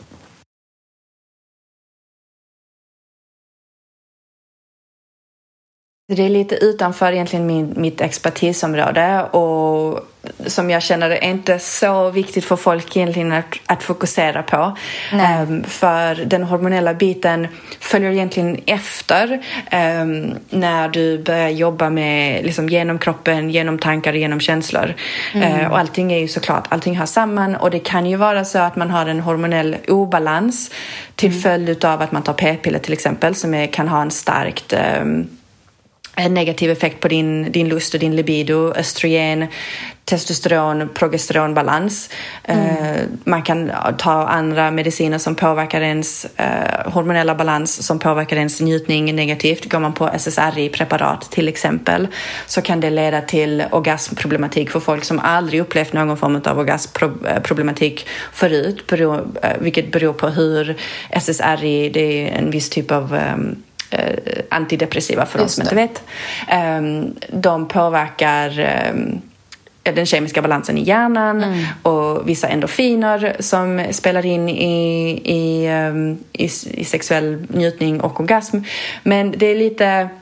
Det är lite utanför egentligen min, mitt expertisområde, och som jag känner det är inte så viktigt för folk egentligen att, att fokusera på. Um, för den hormonella biten följer egentligen efter um, när du börjar jobba med liksom, genom kroppen, genom tankar och genom känslor. Mm. Uh, och allting är ju såklart, allting hör samman, och det kan ju vara så att man har en hormonell obalans till mm. följd av att man tar p-piller till exempel, som är, kan ha en starkt um, en negativ effekt på din, din lust och din libido, östrogen, testosteron, progesteronbalans. Mm. Eh, man kan ta andra mediciner som påverkar ens eh, hormonella balans, som påverkar ens njutning negativt. Går man på S S R I-preparat till exempel, så kan det leda till orgasmproblematik för folk som aldrig upplevt någon form av orgasmproblematik förut, beror, eh, vilket beror på hur S S R I, det är en viss typ av um, antidepressiva för de som inte vet. De påverkar den kemiska balansen i hjärnan mm. och vissa endorfiner som spelar in i, i, i, i sexuell njutning och orgasm. Men det är lite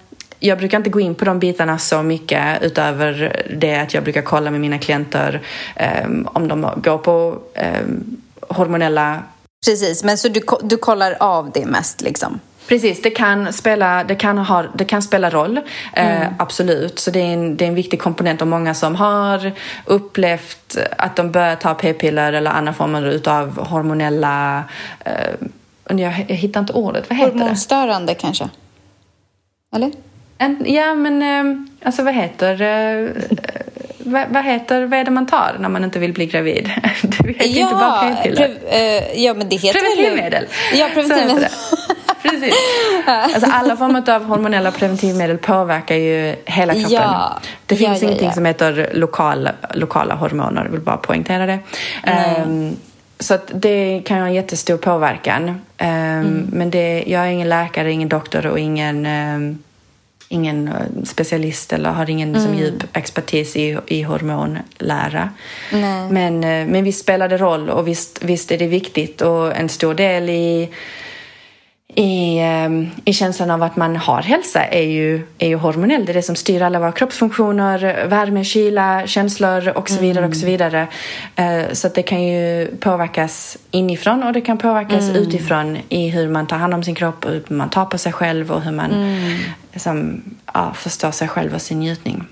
jag brukar inte gå in på de bitarna så mycket utöver det att jag brukar kolla med mina klienter um, om de går på um, hormonella... Precis, men så du, du kollar av det mest liksom? Precis, det kan spela, det kan ha, det kan spela roll, mm. eh, absolut. Så det är, en, det är en viktig komponent, och många som har upplevt att de bör ta p-piller eller andra former av hormonella... Eh, jag, jag hittar inte ordet, vad heter det? Hormonstörande kanske? Eller? En, ja, men eh, alltså vad heter... Eh, vad, vad heter, vad är det man tar när man inte vill bli gravid? Det heter ja, inte bara p-piller. Pre, eh, ja, men det heter preventivmedel. Väl... Ja, preventivmedel. Precis. Alltså alla former av hormonella preventivmedel påverkar ju hela kroppen. Ja, det finns ja, ingenting ja, ja. som heter lokala, lokala hormoner, jag vill bara poängtera det. Um, så att det kan ha en jättestor påverkan. Um, mm. Men det, jag är ingen läkare, ingen doktor och ingen, um, ingen specialist eller har ingen mm. som djup expertis i, i hormonlära. Nej. Men, men visst spelar det roll, och visst, visst är det viktigt, och en stor del i I, i känslan av att man har hälsa är ju, är ju hormonell. Det är det som styr alla våra kroppsfunktioner, värme, kyla, känslor och så vidare och så vidare. Så att det kan ju påverkas inifrån, och det kan påverkas mm. utifrån i hur man tar hand om sin kropp och hur man tar på sig själv och hur man mm. liksom, ja, förstår sig själv och sin njutning.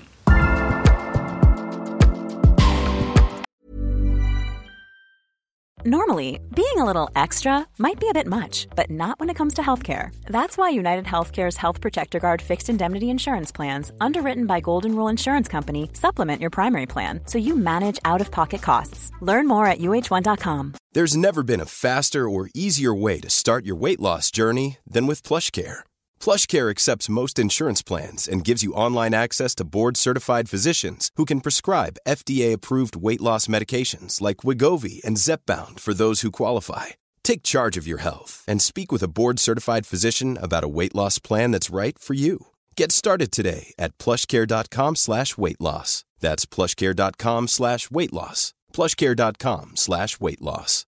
Normally, being a little extra might be a bit much, but not when it comes to healthcare. That's why United Healthcare's Health Protector Guard fixed indemnity insurance plans, underwritten by Golden Rule Insurance Company, supplement your primary plan so you manage out-of-pocket costs. Learn more at U H one dot com. There's never been a faster or easier way to start your weight loss journey than with PlushCare. PlushCare accepts most insurance plans and gives you online access to board-certified physicians who can prescribe F D A-approved weight loss medications like Wegovy and Zepbound for those who qualify. Take charge of your health and speak with a board-certified physician about a weight loss plan that's right for you. Get started today at plushcare.com slash weight loss. That's plushcare.com slash weight loss. plushcare.com slash weight loss.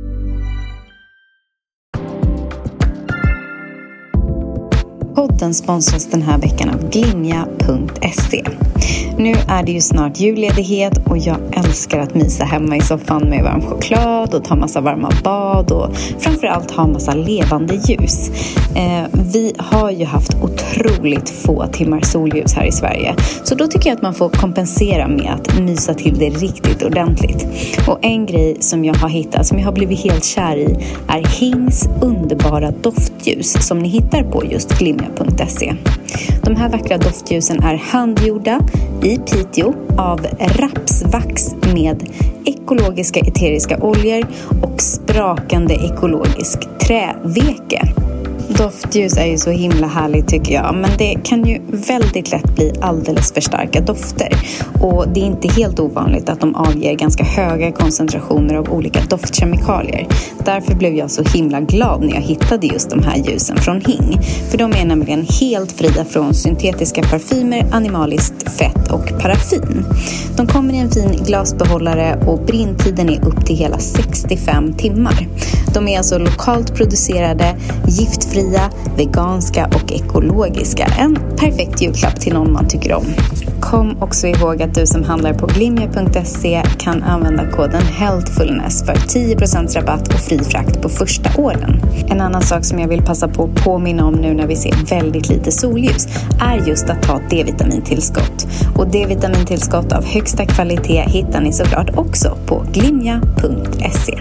Podden sponsras den här veckan av glimja punkt se. Nu är det ju snart julledighet, och jag älskar att mysa hemma i soffan med varm choklad och ta massa varma bad och framförallt ha massa levande ljus. Eh, vi har ju haft otroligt få timmar solljus här i Sverige, så då tycker jag att man får kompensera med att mysa till det riktigt ordentligt. Och en grej som jag har hittat, som jag har blivit helt kär i, är Hings underbara doftljus som ni hittar på just glimja punkt se. De här vackra doftljusen är handgjorda i Piteå av rapsvax med ekologiska eteriska oljor och sprakande ekologisk träveke. Doftljus är ju så himla härligt tycker jag, men det kan ju väldigt lätt bli alldeles för starka dofter, och det är inte helt ovanligt att de avger ganska höga koncentrationer av olika doftkemikalier. Därför blev jag så himla glad när jag hittade just de här ljusen från Hing, för de är nämligen helt fria från syntetiska parfymer, animaliskt fett och paraffin. De kommer i en fin glasbehållare och brinntiden är upp till hela sextiofem timmar. De är alltså lokalt producerade, giftfria, veganska och ekologiska. En perfekt julklapp till någon man tycker om. Kom också ihåg att du som handlar på glimja punkt se kan använda koden healthfulness för tio procent rabatt och fri frakt på första åren. En annan sak som jag vill passa på att påminna om nu när vi ser väldigt lite solljus är just att ta D-vitamintillskott. Och D-vitamintillskott av högsta kvalitet hittar ni såklart också på glimja punkt se.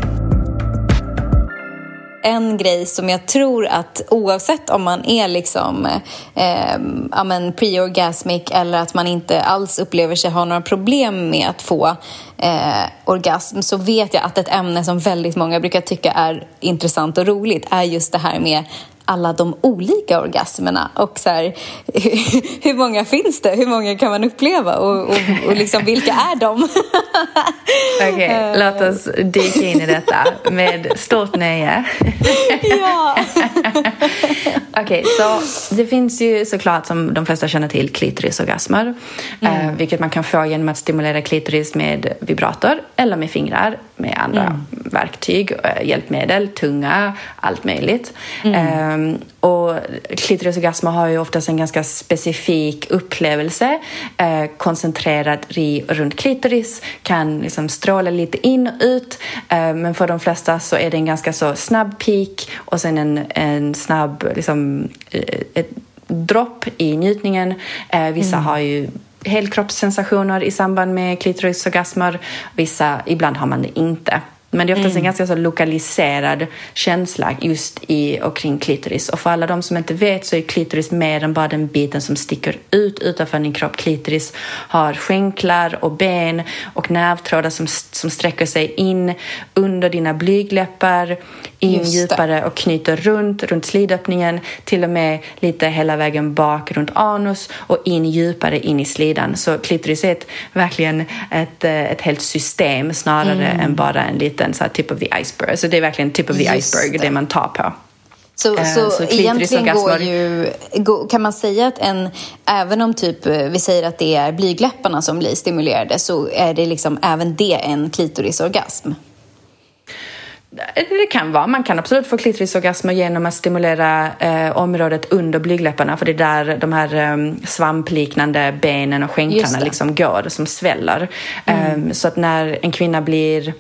En grej som jag tror att oavsett om man är liksom eh, ja, men pre-orgasmic eller att man inte alls upplever sig ha några problem med att få eh, orgasm, så vet jag att ett ämne som väldigt många brukar tycka är intressant och roligt är just det här med alla de olika orgasmerna och så här, hur många finns det? Hur många kan man uppleva? Och, och, och liksom, vilka är de? Okej, okay, låt oss dyka in i detta med stort nöje. Ja. Okej, okay, så det finns ju såklart, som de flesta känner till, klitorisorgasmer. Mm. Eh, vilket man kan få genom att stimulera klitoris med vibrator eller med fingrar. med andra mm. verktyg, hjälpmedel, tunga, allt möjligt. Mm. Um, och klitorisorgasmer har ju oftast en ganska specifik upplevelse, uh, koncentrerad ri runt klitoris, kan liksom stråla lite in och ut, uh, men för de flesta så är det en ganska så snabb peak och sen en, en snabb liksom, ett dropp i njutningen. Uh, vissa mm. har ju helkroppssensationer i samband med klitorisorgasmer. Vissa, ibland har man det inte. Men det är oftast mm. en ganska så lokaliserad känsla just i och kring klitoris. Och för alla de som inte vet så är klitoris mer än bara den biten som sticker ut utanför din kropp. Klitoris har skänklar och ben och nervtrådar som, som sträcker sig in under dina blygläppar, in djupare och knyter runt, runt slidöppningen, till och med lite hela vägen bak runt anus och in djupare in i slidan. Så klitoris är ett, verkligen ett, ett helt system snarare mm. än bara en liten så här tip of the iceberg. Så det är verkligen tip of the Just iceberg det. det man tar på. Så, uh, så, så egentligen går ju, går, kan man säga att en, även om typ vi säger att det är blygläpparna som blir stimulerade, så är det liksom även det en klitorisorgasm? Det kan vara. Man kan absolut få klitorisorgasmer genom att stimulera eh, området under blygläpparna, för det är där de här eh, svampliknande benen och skänklarna liksom går, som sväller. Mm. Eh, så att när en kvinna blir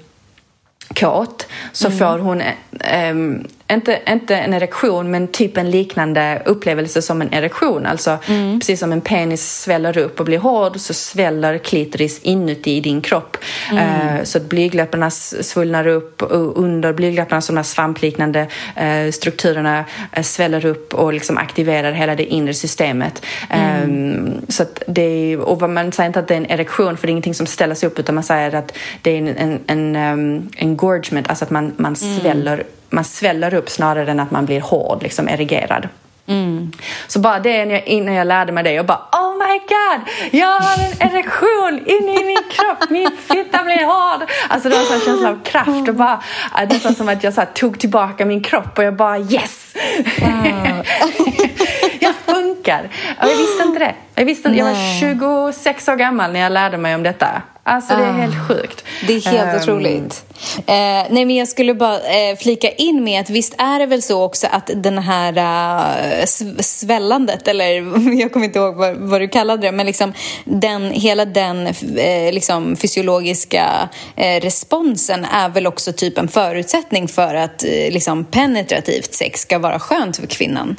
kåt så mm. får hon eh, inte, inte en erektion, men typ en liknande upplevelse som en erektion. Alltså mm. precis som en penis sväller upp och blir hård, så sväller klitoris inuti din kropp. Mm. Eh, så att blygläpparna svullnar upp, och under blygläpparna som de här svampliknande eh, strukturerna eh, sväller upp och liksom aktiverar hela det inre systemet. Mm. Eh, så att det, och man säger inte att det är en erektion, för det är ingenting som ställer sig upp, utan man säger att det är en, en, en, en engorgement, alltså att man, man sväller mm. man sväller upp snarare än att man blir hård, liksom erigerad. Mm. Så bara det när jag, innan jag lärde mig det, jag bara, oh my god, jag har en erektion inne i min kropp, min fitta blir hård. Alltså det var en sån känsla av kraft och bara, det var som att jag så här, tog tillbaka min kropp och jag bara, yes! Wow. Jag funkar. Och jag visste inte det. Jag visste inte, jag var tjugosex år gammal när jag lärde mig om detta. Alltså det är helt sjukt. Det är helt um, otroligt. Uh, nej, men jag skulle bara uh, flika in med att visst är det väl så också att den här uh, svällandet, eller jag kommer inte ihåg vad, vad du kallade det, men liksom den, hela den uh, liksom fysiologiska uh, responsen är väl också typ en förutsättning för att uh, liksom penetrativt sex ska vara skönt för kvinnan.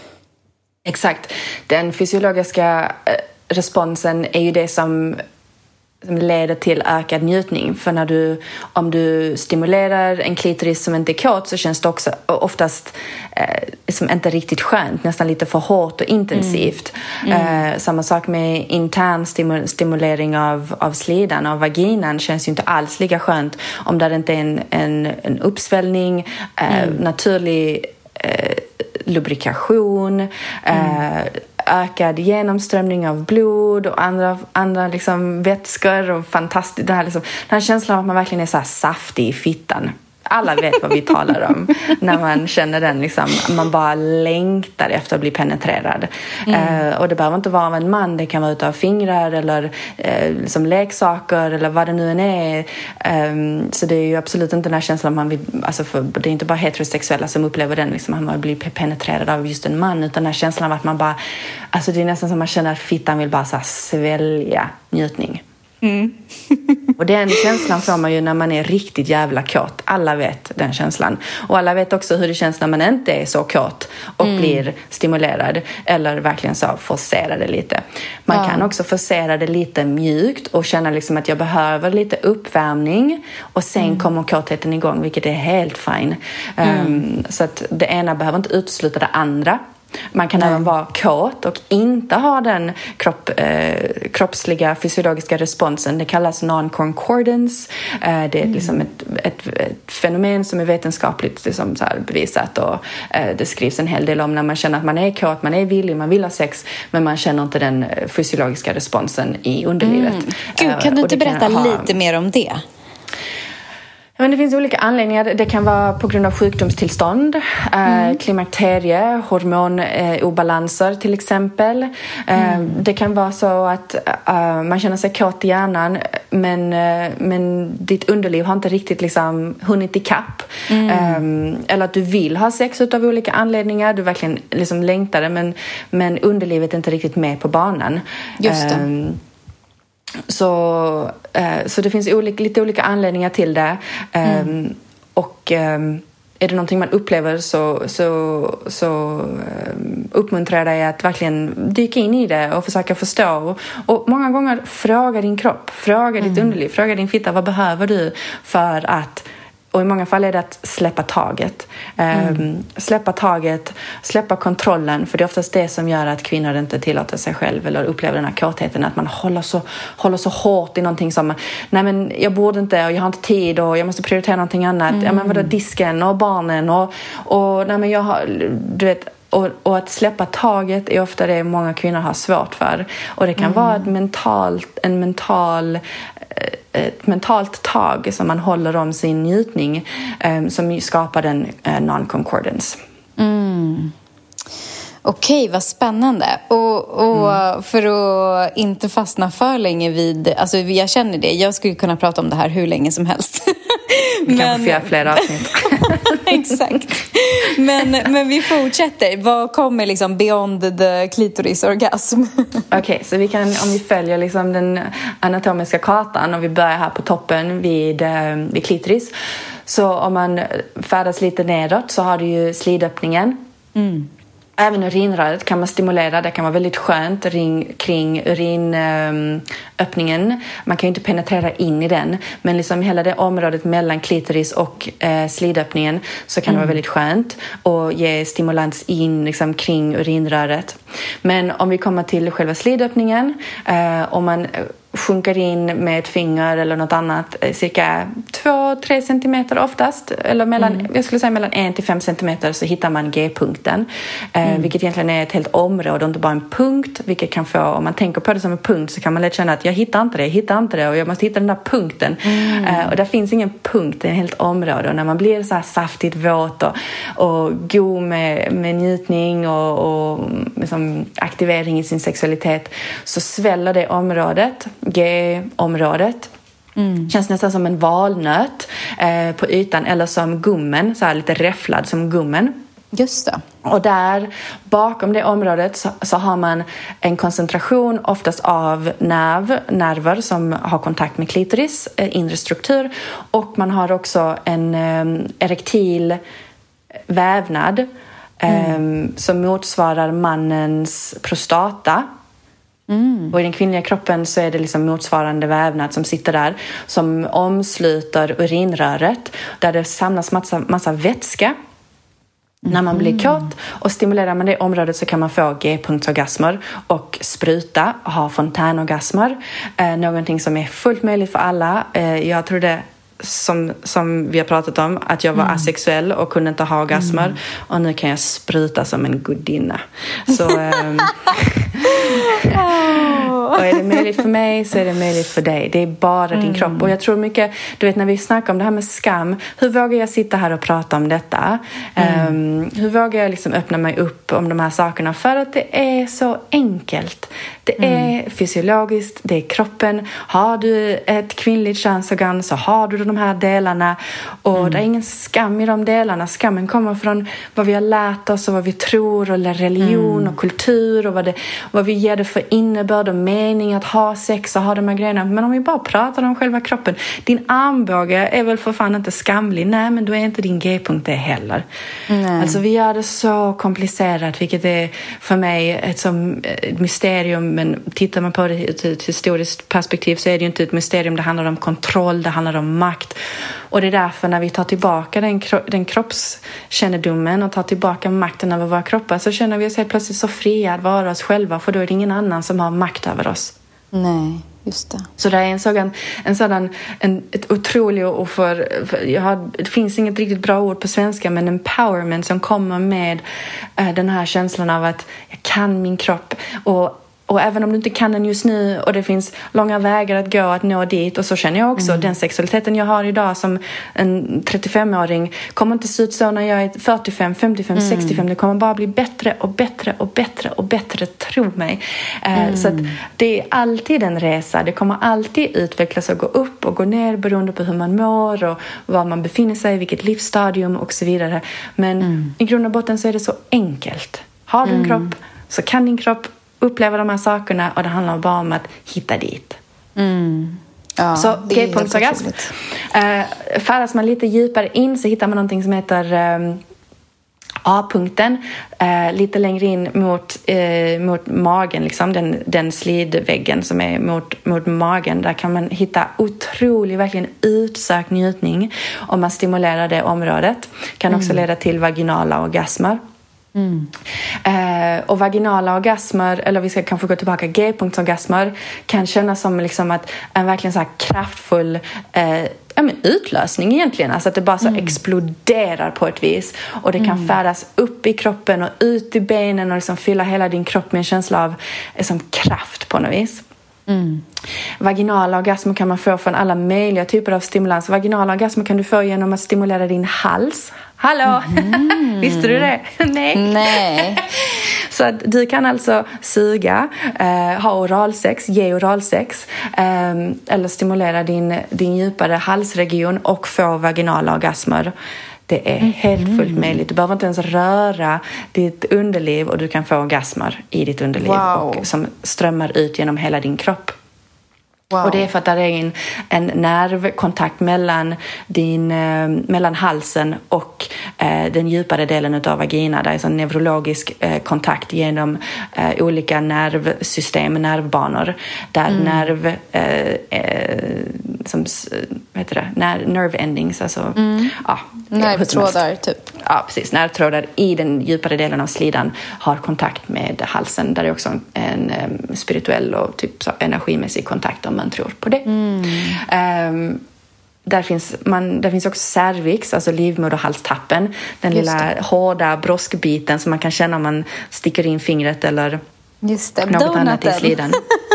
Exakt. Den fysiologiska uh, responsen är ju det som som leder till ökad njutning. För när du, om du stimulerar en klitoris som inte är kåt, så känns det också oftast eh, som inte riktigt skönt, nästan lite för hårt och intensivt. Mm. Mm. Eh, samma sak med intern stimu- stimulering av, av slidan, av vaginan, känns ju inte alls lika skönt om det inte är en, en, en uppsvällning, eh, mm. naturlig eh, lubrikation, mm. eh, ökad genomströmning av blod och andra, andra liksom vätskor och fantastiskt. Den här, liksom, den här känslan av att man verkligen är så här saftig i fittan. Alla vet vad vi talar om när man känner den. Liksom, man bara längtar efter att bli penetrerad. Mm. Uh, och det behöver inte vara av en man. Det kan vara utav fingrar eller uh, liksom leksaker eller vad det nu än är. Um, så det är ju absolut inte den här känslan man vill, alltså för, det är inte bara heterosexuella som upplever den, liksom, att man blir penetrerad av just en man, utan den här känslan av att man bara, alltså det är nästan som man känner att fittan vill bara så här svälja njutning. Mm. Och den känslan får man ju när man är riktigt jävla kåt. Alla vet den känslan. Och alla vet också hur det känns när man inte är så kåt och mm. blir stimulerad, eller verkligen så forcera det lite. Man ja. kan också forcera det lite mjukt och känna liksom att jag behöver lite uppvärmning, och sen mm. kommer kåtheten igång, vilket är helt fine. Mm. Um, så att det ena behöver inte utesluta det andra. Man kan Nej. även vara kåt och inte ha den kropp, eh, kroppsliga fysiologiska responsen. Det kallas non-concordance. Eh, det är mm. liksom ett, ett, ett fenomen som är vetenskapligt liksom så här bevisat, och eh, det skrivs en hel del om när man känner att man är kåt, man är villig, man vill ha sex, men man känner inte den fysiologiska responsen i underlivet. Mm. Gud, kan du inte berätta ha... lite mer om det? Men det finns olika anledningar. Det kan vara på grund av sjukdomstillstånd, mm. eh, klimakterie, hormonobalanser eh, till exempel. Eh, mm. Det kan vara så att eh, man känner sig kåt i hjärnan men, eh, men ditt underliv har inte riktigt liksom, hunnit ikapp. Mm. Eh, eller att du vill ha sex av olika anledningar. Du verkligen liksom längtar det men, men underlivet är inte riktigt med på banan. Just det. Eh, Så, eh, så det finns olika, lite olika anledningar till det. Eh, mm. Och eh, är det någonting man upplever så, så, så eh, uppmuntrar jag dig att verkligen dyka in i det och försöka förstå. Och, och många gånger fråga din kropp, fråga mm. ditt underliv, fråga din fitta. Vad behöver du för att... Och i många fall är det att släppa taget. Mm. Um, släppa taget, släppa kontrollen. För det är oftast det som gör att kvinnor inte tillåter sig själv eller upplever den här kåtheten. Att man håller så, håller så hårt i någonting som... Nej men jag borde inte och jag har inte tid och jag måste prioritera någonting annat. Mm. Ja men vadå disken och barnen och... och nej men jag har... Du vet... Och, och att släppa taget är ofta det många kvinnor har svårt för. Och det kan mm. vara ett mentalt, en mental, ett mentalt tag som man håller om sin njutning um, som skapar den uh, non-concordance. Mm. Okej, vad spännande. Och, och mm. för att inte fastna för länge vid... Alltså jag känner det. Jag skulle kunna prata om det här hur länge som helst. Vi kan få flera avsnitt. Exakt. Men, men vi fortsätter. Vad kommer liksom beyond the clitoris orgasm? Okej, okay, så vi kan, om vi följer liksom den anatomiska kartan och vi börjar här på toppen vid, vid klitoris. Så om man färdas lite nedåt så har du ju slidöppningen. Mm. Även urinröret kan man stimulera. Det kan vara väldigt skönt ring, kring urinöppningen. Man kan ju inte penetrera in i den. Men liksom hela det området mellan klitoris och eh, slidöppningen så kan mm. det vara väldigt skönt. Och ge stimulans in liksom, kring urinröret. Men om vi kommer till själva slidöppningen. Eh, om man sjunker in med ett finger eller något annat cirka två till tre centimeter oftast eller mellan, mm. jag skulle säga mellan en till fem centimeter så hittar man G-punkten mm. eh, vilket egentligen är ett helt område och inte bara en punkt, vilket kan få, om man tänker på det som en punkt så kan man lätt känna att jag hittar inte det, jag hittar inte det och jag måste hitta den där punkten mm. eh, och där finns ingen punkt, det är ett helt område och när man blir så här saftigt våt och, och god med, med njutning och, och liksom aktivering i sin sexualitet så sväller det området G-området. Mm. Känns nästan som en valnöt eh, på ytan eller som gummen, så här lite räfflad som gummen. Just det. Och där bakom det området så, så har man en koncentration oftast av nerv, nerver som har kontakt med klitoris, eh, inre struktur och man har också en eh, erektil vävnad eh, mm. som motsvarar mannens prostata. Mm. Och i den kvinnliga kroppen så är det liksom motsvarande vävnad som sitter där som omsluter urinröret där det samlas massa, massa vätska mm. när man blir kåt och stimulerar man det området så kan man få G-punktsorgasmer och spruta och ha fontänorgasmer eh, någonting som är fullt möjligt för alla eh, jag tror det Som, som vi har pratat om, att jag var mm. asexuell och kunde inte ha orgasmer mm. och nu kan jag spruta som en gudinna så ähm, och är det möjligt för mig så är det möjligt för dig, det är bara din mm. kropp och jag tror mycket, du vet när vi snackar om det här med skam, hur vågar jag sitta här och prata om detta mm. um, hur vågar jag liksom öppna mig upp om de här sakerna för att det är så enkelt, det mm. är fysiologiskt, det är kroppen, har du ett kvinnligt könsorgan så har du de här delarna och mm. det är ingen skam i de delarna. Skammen kommer från vad vi har lärt oss och vad vi tror och religion mm. och kultur och vad, det, vad vi ger det för innebörd och mening att ha sex och ha de här grejerna. Men om vi bara pratar om själva kroppen, din armbåge är väl för fan inte skamlig. Nej, men då är inte din G-punkt det heller. Nej. Alltså vi gör det så komplicerat, vilket är för mig ett som ett mysterium, men tittar man på det ur ett historiskt perspektiv så är det ju inte ett mysterium, det handlar om kontroll, det handlar om makt. Och det är därför när vi tar tillbaka den, kro- den kroppskännedomen och tar tillbaka makten över våra kroppar så känner vi oss helt plötsligt så fria att vara oss själva, för då är det ingen annan som har makt över oss. Nej, just det. Så det är en sådan, en sådan en, ett otroligt och för, för jag har, det finns inget riktigt bra ord på svenska, men empowerment som kommer med äh, den här känslan av att jag kan min kropp och Och även om du inte kan den just nu och det finns långa vägar att gå att nå dit. Och så känner jag också, mm. den sexualiteten jag har idag som en trettiofemåring kommer inte se ut så när jag är fyrtiofem, femtiofem, mm. sextiofem. Det kommer bara bli bättre och bättre och bättre och bättre, tro mig. Mm. Så att det är alltid en resa. Det kommer alltid utvecklas och gå upp och gå ner beroende på hur man mår och var man befinner sig, vilket livsstadium och så vidare. Men mm. i grund och botten så är det så enkelt. Har du en mm. kropp så kan din kropp uppleva de här sakerna och det handlar bara om att hitta dit. Mm. Ja, så G-punktsorgasm. Uh, färdas man lite djupare in så hittar man någonting som heter um, A-punkten. Uh, lite längre in mot, uh, mot magen, liksom, den, den slidväggen som är mot, mot magen. Där kan man hitta otrolig, verkligen utsökt njutning om man stimulerar det området. Kan också mm. leda till vaginala orgasmer. Mm. Eh, och vaginala orgasmer, eller vi ska kanske gå tillbaka, G-punktsorgasmer kan kännas som liksom att en verkligen så här kraftfull eh, ja, men utlösning egentligen, alltså att det bara så mm. exploderar på ett vis och det kan mm. färdas upp i kroppen och ut i benen och liksom fylla hela din kropp med en känsla av liksom, kraft på något vis. Mm. Vaginala orgasmer kan man få från alla möjliga typer av stimulans. Vaginala orgasmer kan du få genom att stimulera din hals. Hallå! Mm. Visste du det? Nej. Nej. Så att du kan alltså suga, eh, ha oralsex, ge oralsex eh, eller stimulera din, din djupare halsregion och få vaginala orgasmer. Det är mm. helt fullt möjligt. Du behöver inte ens röra ditt underliv och du kan få orgasmer i ditt underliv wow. och som strömmar ut genom hela din kropp. Wow. Och det är för att det är en, en nervkontakt mellan, din, eh, mellan halsen och eh, den djupare delen av vagina. Det är en neurologisk eh, kontakt genom eh, olika nervsystem, nervbanor. Där mm. nerv... Eh, eh, som, vad heter det? Ner, nerve endings, alltså... Mm. Ja, nervtrådar, typ. Ja, precis. Nervtrådar i den djupare delen av slidan har kontakt med halsen. Där är också en, en, en spirituell och typ så energimässig kontakt om man tror på det. Mm. Um, där, finns man, där finns också cervix, alltså livmoderhalstappen. Den Just lilla det. hårda broskbiten som man kan känna om man sticker in fingret eller Just det. något Donaten. annat i slidan.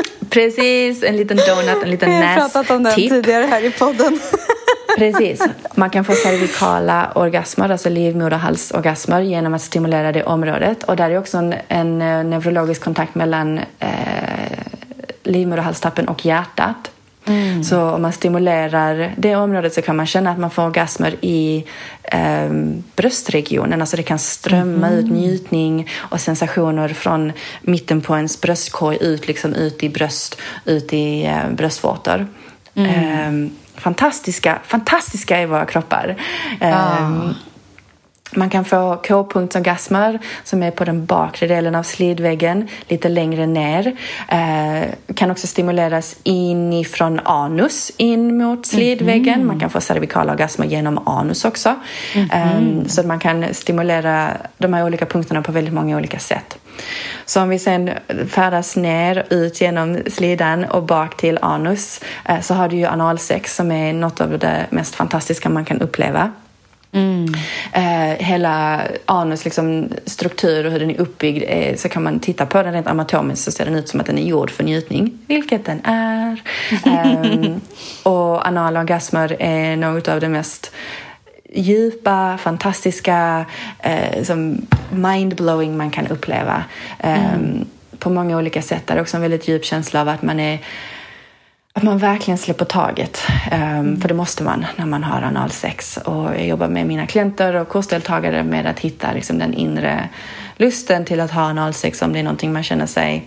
Precis, en liten donut, en liten nästipp. Jag har pratat om den tidigare här i podden. Precis. Man kan få cervikala orgasmer, alltså livmoderhalsorgasmer, genom att stimulera det området. Och där är också en, en neurologisk kontakt mellan eh, livmoderhalstappen och hjärtat. Mm. Så om man stimulerar det området så kan man känna att man får orgasmer i eh, bröstregionen. Alltså det kan strömma mm. ut njutning och sensationer från mitten på ens bröstkorg ut, liksom ut i bröst, ut i eh, bröstvårtor. Mm. Eh, fantastiska, fantastiska är våra kroppar. Eh, ah. Man kan få K-punktsorgasmer som är på den bakre delen av slidväggen, lite längre ner. Eh, kan också stimuleras inifrån anus in mot slidväggen. Mm. Man kan få cervikala orgasmer genom anus också. Mm. Eh, så man kan stimulera de här olika punkterna på väldigt många olika sätt. Så om vi sen färdas ner ut genom slidan och bak till anus eh, så har du ju analsex som är något av det mest fantastiska man kan uppleva. Mm. Eh, hela anus liksom, struktur och hur den är uppbyggd är, så kan man titta på den rent anatomiskt så ser den ut som att den är gjord för njutning, vilket den är. eh, och anala orgasmer är något av det mest djupa, fantastiska, eh, som mindblowing man kan uppleva eh, mm. på många olika sätt. Det är också en väldigt djup känsla av att man är Att man verkligen släpper taget. Um, för det måste man när man har analsex. Och jag jobbar med mina klienter och kursdeltagare med att hitta liksom, den inre lusten till att ha analsex om det är någonting man känner sig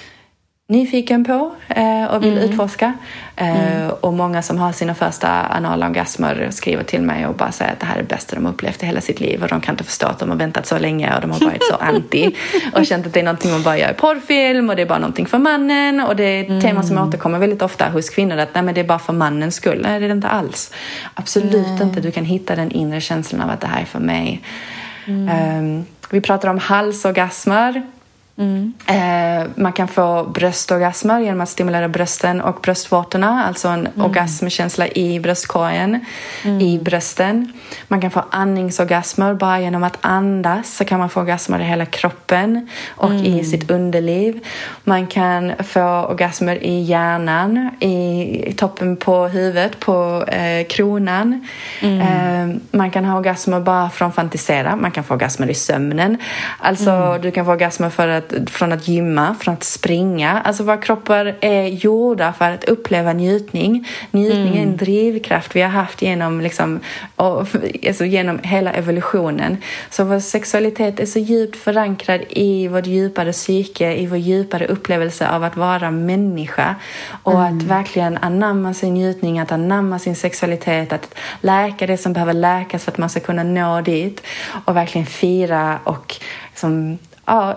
nyfiken på uh, och vill mm. utforska. Uh, mm. Och många som har sina första anala orgasmer skriver till mig och bara säger att det här är det bästa de upplevt i hela sitt liv. Och de kan inte förstå att de har väntat så länge och de har varit så anti. Och känt att det är någonting man bara gör i porrfilm och det är bara någonting för mannen. Och det är ett mm. tema som återkommer väldigt ofta hos kvinnor. Att nej, men det är bara för mannens skull. Nej, det är det inte alls. Absolut mm. inte. Du kan hitta den inre känslan av att det här är för mig. Mm. Um, vi pratar om halsorgasmer. Mm. Eh, man kan få bröstorgasmer genom att stimulera brösten och bröstvårtorna, alltså en mm. orgasmkänsla i bröstkorgen, mm. i brösten. Man kan få andningsorgasmer bara genom att andas, så kan man få orgasmer i hela kroppen och mm. i sitt underliv. Man kan få orgasmer i hjärnan, i, i toppen på huvudet, på eh, kronan. Mm. Eh, man kan ha orgasmer bara från att fantisera. Man kan få orgasmer i sömnen. Alltså mm. du kan få orgasmer för att från att gymma, från att springa. Alltså våra kroppar är gjorda för att uppleva njutning. Njutning mm. är en drivkraft vi har haft genom, liksom, och, alltså genom hela evolutionen. Så vår sexualitet är så djupt förankrad i vårt djupare psyke, i vår djupare upplevelse av att vara människa. Och mm. att verkligen anamma sin njutning, att anamma sin sexualitet, att läka det som behöver läkas för att man ska kunna nå dit. Och verkligen fira och liksom, ja,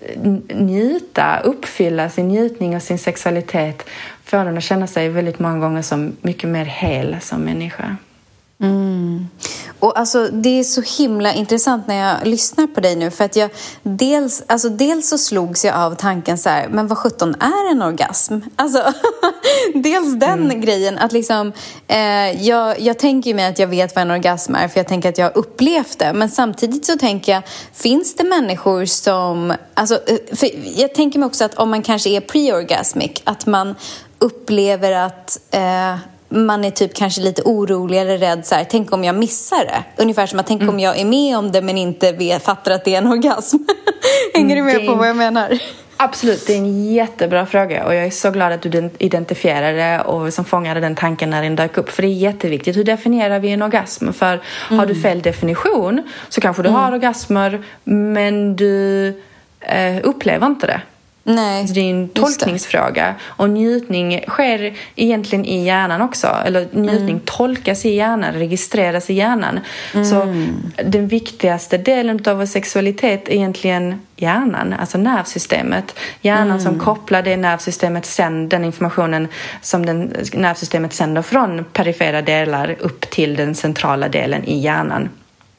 njuta, uppfylla sin njutning och sin sexualitet, för den att känna sig väldigt många gånger som mycket mer hel som människa. Mm. Och alltså, det är så himla intressant när jag lyssnar på dig nu, för att jag dels, alltså, dels så slogs jag av tanken så här, men vad sjutton är en orgasm? Alltså, dels den mm. grejen att liksom, eh, jag, jag tänker mig att jag vet vad en orgasm är, för jag tänker att jag har upplevt det, men samtidigt så tänker jag, finns det människor som, alltså, för jag tänker mig också att om man kanske är pre-orgasmic, att man upplever att eh, man är typ kanske lite orolig eller rädd så här, tänk om jag missar det. Ungefär som att tänk mm. om jag är med om det men inte vet, fattar att det är en orgasm. Hänger du med det på vad jag menar? Absolut, det är en jättebra fråga och jag är så glad att du identifierade det och som fångade den tanken när den dök upp, för det är jätteviktigt. Hur definierar vi en orgasm? För mm. har du fel definition så kanske du mm. har orgasmer men du eh, upplever inte det. Nej, det är en tolkningsfråga. Och njutning sker egentligen i hjärnan också. Eller njutning mm. tolkas i hjärnan, registreras i hjärnan. Mm. Så den viktigaste delen av vår sexualitet är egentligen hjärnan, alltså nervsystemet. Hjärnan mm. som kopplar det nervsystemet sen, den informationen som den, nervsystemet sänder från perifera delar upp till den centrala delen i hjärnan.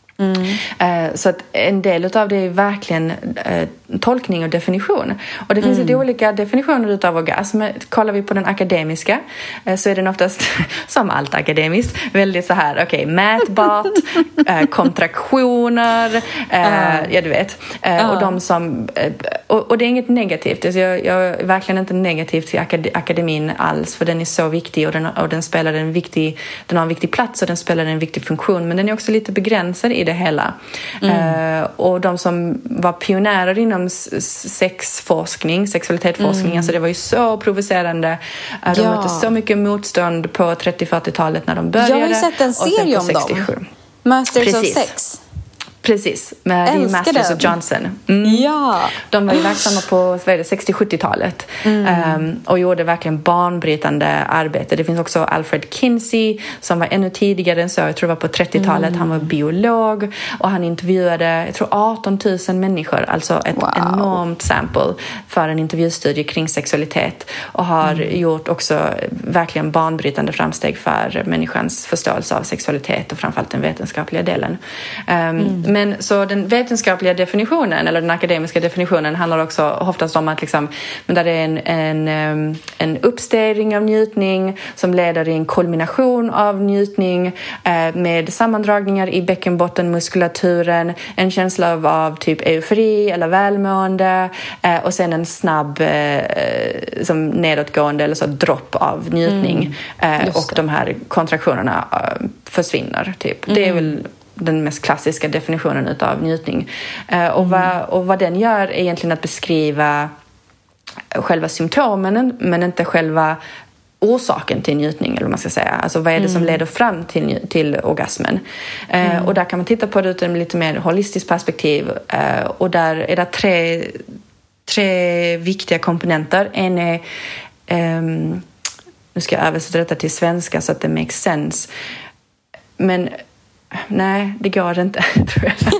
Mm. Så att en del av det är verkligen eh, tolkning och definition. Och det finns mm. lite olika definitioner utav orgasm. Kollar vi på den akademiska eh, så är den oftast, som allt akademiskt, väldigt så här, okej, okay, mätbart, eh, kontraktioner, eh, uh. ja du vet. Eh, uh. Och de som, eh, och, och det är inget negativt. Alltså jag, jag är verkligen inte negativ till akad- akademin alls, för den är så viktig och den, och den spelar en viktig, den har en viktig plats och den spelar en viktig funktion, men den är också lite begränsad i det hela. Mm. Uh, och de som var pionjärer inom sexforskning, sexualitetsforskning, mm. alltså det var ju så provocerande. Uh, de ja. mötte så mycket motstånd på trettio-fyrtiotalet när de började. Jag har ju sett en serie om dem. Masters Precis. of Sex. Precis, med Dean Masters och Johnson. Mm. Ja. De var ju verksamma på sextio-sjuttiotalet mm. um, och gjorde verkligen banbrytande arbete. Det finns också Alfred Kinsey som var ännu tidigare än så, jag tror det var på trettiotalet. Mm. Han var biolog och han intervjuade, jag tror arton tusen människor, alltså ett wow. enormt sample för en intervjustudie kring sexualitet, och har mm. gjort också verkligen banbrytande framsteg för människans förståelse av sexualitet och framförallt den vetenskapliga delen. Um, mm. Men så den vetenskapliga definitionen eller den akademiska definitionen handlar också oftast om att liksom, men där det är en, en, en uppstegring av njutning som leder i en kulmination av njutning eh, med sammandragningar i bäckenbottenmuskulaturen, en känsla av, av typ eufori eller välmående eh, och sen en snabb eh, som nedåtgående eller så dropp av njutning mm, eh, och de här kontraktionerna eh, försvinner typ. Mm. Det är väl den mest klassiska definitionen utav njutning. Uh, och, mm. vad, och vad den gör är egentligen att beskriva själva symptomen men inte själva orsaken till njutning, eller vad man ska säga. Alltså vad är det mm. som leder fram till, till orgasmen. Uh, mm. Och där kan man titta på det ur ett lite mer holistiskt perspektiv. Uh, och där är det tre, tre viktiga komponenter. En är, um, nu ska jag översätta detta till svenska så att det makes sense. Men nej, det går inte, tror jag.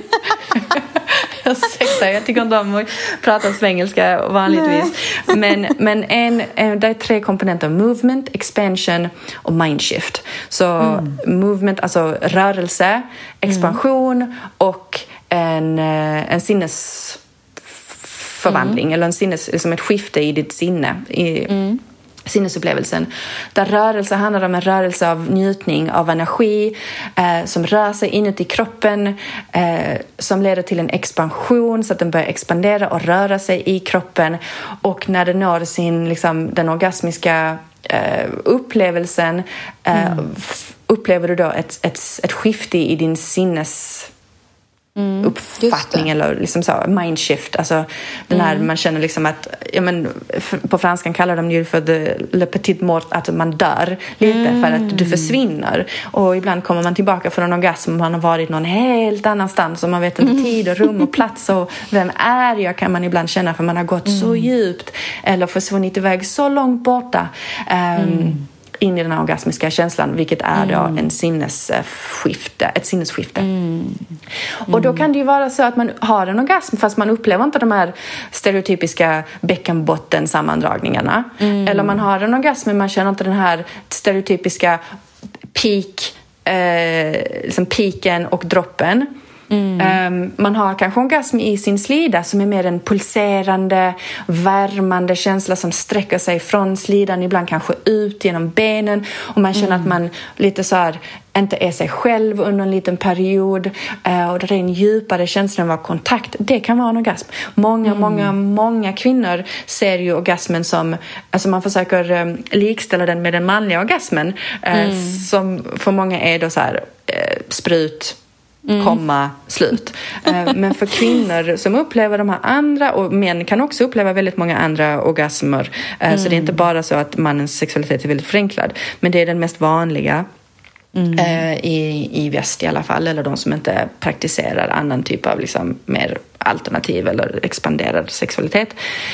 jag, sexar, jag tycker inte om att prata svengelska vanligtvis. Men, men en, en, det är tre komponenter: movement, expansion och mindshift. Så mm. movement, alltså rörelse, expansion mm. och en, en sinnes sinnesförvandling mm. eller en sinnes, liksom ett skifte i ditt sinne, i mm. sinnesupplevelsen. Där rörelse handlar om en rörelse av njutning, av energi eh, som rör sig inuti kroppen, eh, som leder till en expansion så att den börjar expandera och röra sig i kroppen, och när den når sin, liksom, den orgasmiska eh, upplevelsen eh, mm. f- upplever du då ett, ett, ett skifte i din sinnes Mm, uppfattning eller liksom så, mindshift, alltså den här mm. man känner liksom att, ja men på franskan kallar de ju för the, le petit mort, att man dör lite mm. för att du försvinner, och ibland kommer man tillbaka från en orgasm, man har varit någon helt annanstans och man vet inte mm. tid och rum och plats och vem är jag, kan man ibland känna, för man har gått mm. så djupt eller försvunnit iväg så långt borta um, mm. in i den här orgasmiska känslan, vilket är då mm. en sinnesskifte, ett sinnesskifte. Mm. Mm. Och då kan det ju vara så att man har en orgasm fast man upplever inte de här stereotypiska bäckenbotten sammandragningarna. Mm. Eller man har en orgasm men man känner inte den här stereotypiska peak, eh, liksom piken och droppen. Mm. Um, man har kanske orgasm i sin slida som är mer en pulserande, värmande känsla som sträcker sig från slidan, ibland kanske ut genom benen, och man känner mm. att man lite så här inte är sig själv under en liten period, uh, och det är en djupare känsla än vad kontakt, det kan vara en orgasm. Många, mm. många, många kvinnor ser ju orgasmen som, alltså man försöker um, likställa den med den manliga orgasmen, uh, mm. som för många är då så här uh, sprut, Mm. komma, slut. Men för kvinnor som upplever de här andra, och män kan också uppleva väldigt många andra orgasmer, mm. så det är inte bara så att mannens sexualitet är väldigt förenklad, men det är den mest vanliga mm. i, i väst i alla fall, eller de som inte praktiserar annan typ av liksom mer alternativ eller expanderad sexualitet.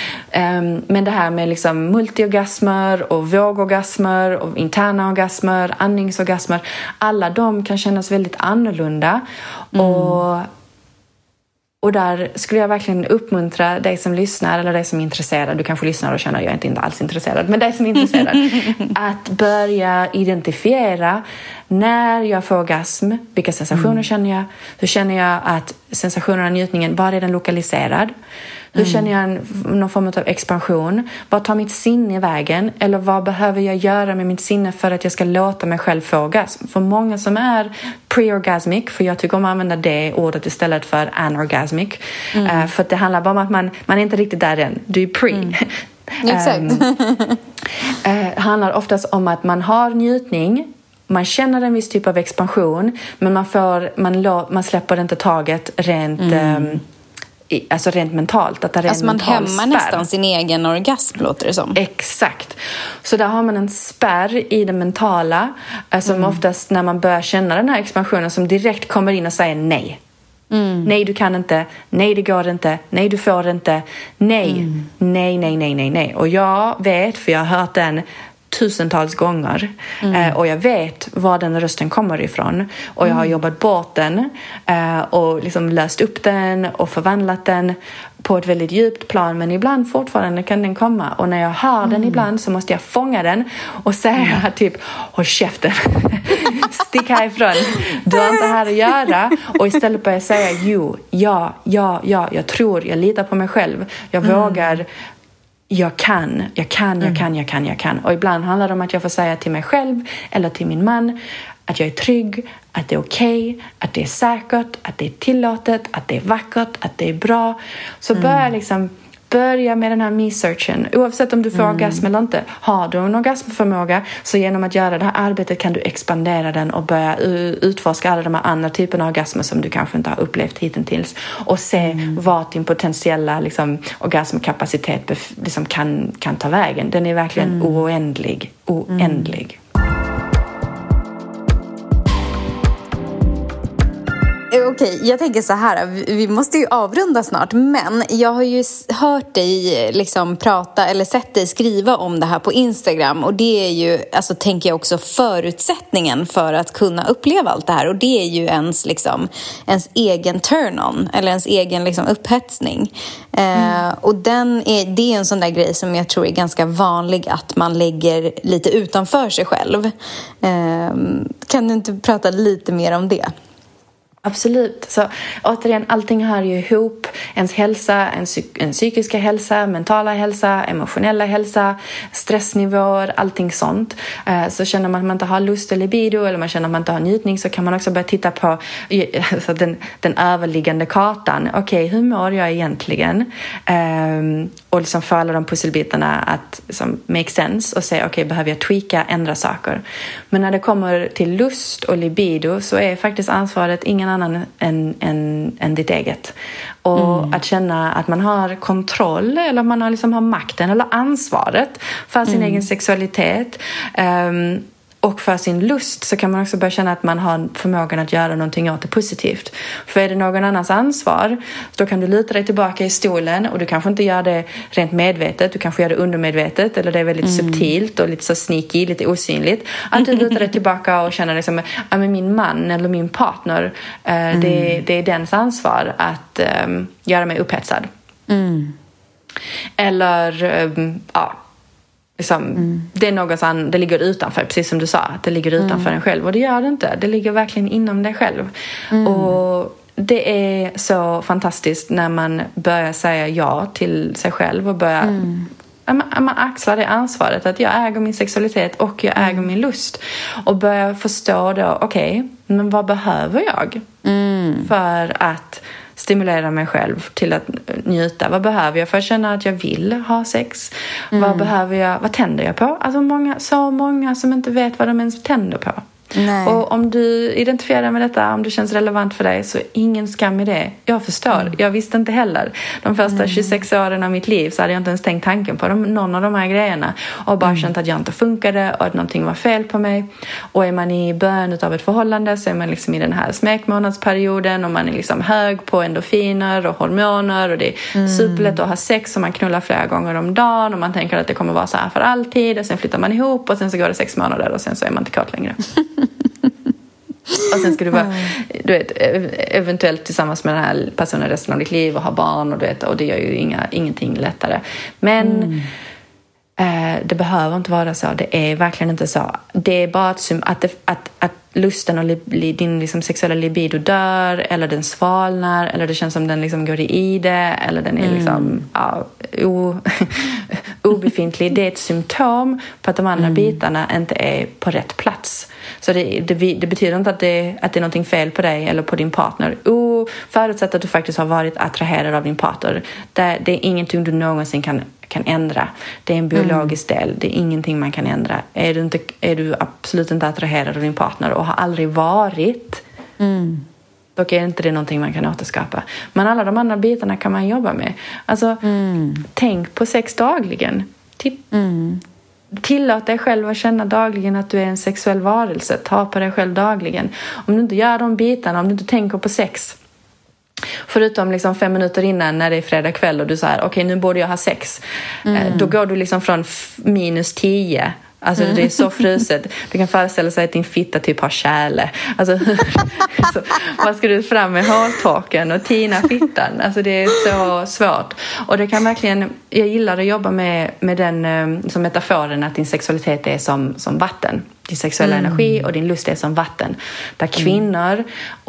Um, men det här med liksom multiorgasmer och vågorgasmer och interna orgasmer, andningsorgasmer, alla de kan kännas väldigt annorlunda. Mm. Och, och där skulle jag verkligen uppmuntra dig som lyssnar, eller dig som är intresserad, du kanske lyssnar och känner att jag är inte alls intresserad, men dig som är intresserad, att börja identifiera när jag får orgasm, vilka sensationer mm. känner jag, hur känner jag att sensationen och njutningen, var är den lokaliserad, hur mm. känner jag en, någon form av expansion, vad tar mitt sinne i vägen, eller vad behöver jag göra med mitt sinne för att jag ska låta mig själv få orgasm. För många som är pre-orgasmic, för jag tycker om att använda det ordet istället för anorgasmic, mm. uh, för att det handlar bara om att man, man är inte riktigt där än, du är pre. Mm. Exakt. um, uh, handlar oftast om att man har njutning, man känner en viss typ av expansion, men man, får, man, lo, man släpper inte taget rent, mm. um, i, alltså rent mentalt. Att det är alltså man hämmar nästan sin egen orgasm, låter det som. Exakt. Så där har man en spärr i det mentala, alltså mm. oftast när man börjar känna den här expansionen, som direkt kommer in och säger nej. Mm. Nej, du kan inte. Nej, det går inte. Nej, du får inte. Nej, mm. nej, nej, nej, nej, nej. Och jag vet, för jag har hört den tusentals gånger. Mm. Eh, och jag vet var den rösten kommer ifrån. Och jag har mm. jobbat bort den. Eh, och liksom löst upp den och förvandlat den på ett väldigt djupt plan. Men ibland fortfarande kan den komma. Och när jag hör mm. den ibland så måste jag fånga den och säga mm. typ, håll käften. Stick härifrån. Du har inte här att göra. Och istället börjar jag säga, jo, ja, ja, ja, jag tror, jag litar på mig själv. Jag mm. vågar. Jag kan, jag kan, jag kan, jag kan, jag kan. Och ibland handlar det om att jag får säga till mig själv eller till min man att jag är trygg, att det är okej, okay, att det är säkert, att det är tillåtet, att det är vackert, att det är bra. Så mm. börja liksom börja med den här me-searchen. Oavsett om du får mm. orgasm eller inte. Har du en orgasmförmåga, så genom att göra det här arbetet kan du expandera den och börja utforska alla de här andra typerna av orgasmer som du kanske inte har upplevt hittills. Och se mm. vart din potentiella liksom, orgasmkapacitet liksom, kan, kan ta vägen. Den är verkligen mm. oändlig. Oändlig. Mm. Okej, jag tänker så här, vi måste ju avrunda snart, men jag har ju hört dig liksom prata eller sett dig skriva om det här på Instagram, och det är ju, alltså tänker jag också, förutsättningen för att kunna uppleva allt det här, och det är ju ens liksom ens egen turn-on eller ens egen liksom upphetsning. Mm. Eh, och den är, det är en sån där grej som jag tror är ganska vanlig att man lägger lite utanför sig själv. Eh, kan du inte prata lite mer om det? Absolut. Så återigen, allting hör ju ihop. Ens hälsa, en, psyk- en psykiska hälsa, mentala hälsa, emotionella hälsa, stressnivåer, allting sånt. Eh, så känner man att man inte har lust eller libido eller man känner att man inte har njutning, så kan man också börja titta på alltså den, den överliggande kartan. Okej, okay, hur mår jag egentligen? Eh, och liksom få alla de pusselbitarna att liksom, make sense och säga okej, okay, behöver jag tweaka, ändra saker? Men när det kommer till lust och libido så är faktiskt ansvaret ingen annan än, än, än ditt eget. Och mm. att känna att man har kontroll eller man har, liksom har makten eller ansvaret för sin mm. egen sexualitet um, och för sin lust, så kan man också börja känna att man har förmågan att göra någonting åt det positivt. För är det någon annans ansvar, då kan du luta dig tillbaka i stolen och du kanske inte gör det rent medvetet, du kanske gör det undermedvetet eller det är väldigt mm. subtilt och lite så sneaky, lite osynligt. Att du lutar dig tillbaka och känner liksom, ja, men min man eller min partner, eh, mm. det, det är dens ansvar att eh, göra mig upphetsad. Mm. Eller, eh, ja, Liksom, mm. det är något som, det ligger utanför, precis som du sa, att det ligger utanför mm. en själv, och det gör det inte, det ligger verkligen inom dig själv. Mm. Och det är så fantastiskt när man börjar säga ja till sig själv och börjar mm. man, man axlar det ansvaret att jag äger min sexualitet och jag äger mm. min lust, och börjar förstå då, okej, okay, men vad behöver jag mm. för att stimulera mig själv till att njuta? Vad behöver jag för att känna att jag vill ha sex? Mm. Vad behöver jag? Vad tänder jag på? Alltså många, så många som inte vet vad de ens tänder på. Nej. Och om du identifierar med detta, om det känns relevant för dig, så ingen skam i det. Jag förstår, mm. jag visste inte heller. De första mm. tjugosex åren av mitt liv så hade jag inte ens tänkt tanken på dem, någon av de här grejerna, och bara mm. känt att jag inte funkade och att någonting var fel på mig. Och är man i början av ett förhållande så är man liksom i den här smekmånadsperioden och man är liksom hög på endorfiner och hormoner och det är mm. superlätt att ha sex och man knullar flera gånger om dagen och man tänker att det kommer vara så här för alltid, och sen flyttar man ihop och sen så går det sex månader och sen så är man inte kort längre. Och sen ska du vara, du vet, eventuellt tillsammans med den här personen resten av ditt liv och ha barn, och, du vet, och det gör ju inga, ingenting lättare. Men mm. eh, det behöver inte vara så. Det är verkligen inte så. Det är bara att, att, det, att, att lusten och li, din liksom, sexuella libido dör, eller den svalnar, eller det känns som den liksom går i det, eller den är mm. liksom ja, o, obefintlig. Det är ett symptom på att de andra mm. bitarna inte är på rätt plats. Så det, det, det betyder inte att det, att det är någonting fel på dig eller på din partner. O, förutsatt att du faktiskt har varit attraherad av din partner. Det, det är ingenting du någonsin kan, kan ändra. Det är en biologisk mm. del. Det är ingenting man kan ändra. Är du, inte, är du absolut inte attraherad av din partner och har aldrig varit, mm. då är inte det någonting man kan återskapa. Men alla de andra bitarna kan man jobba med. Alltså, mm. tänk på sex dagligen. Titt- mm. Tillåt dig själv att känna dagligen att du är en sexuell varelse. Ta på dig själv dagligen. Om du inte gör de bitarna, om du inte tänker på sex, förutom liksom fem minuter innan när det är fredag kväll och du säger okej, okay, nu borde jag ha sex. Mm. Då går du liksom från f- minus tio. Alltså mm. det är så fruset. Du kan föreställa sig att din fitta typ har kärle. Alltså, så, vad ska du fram med hårtorken och tina fittan? Alltså det är så svårt. Och det kan verkligen, jag gillar att jobba med, med den som metaforen att din sexualitet är som, som vatten. Din sexuella mm. energi och din lust är som vatten. Där kvinnor mm.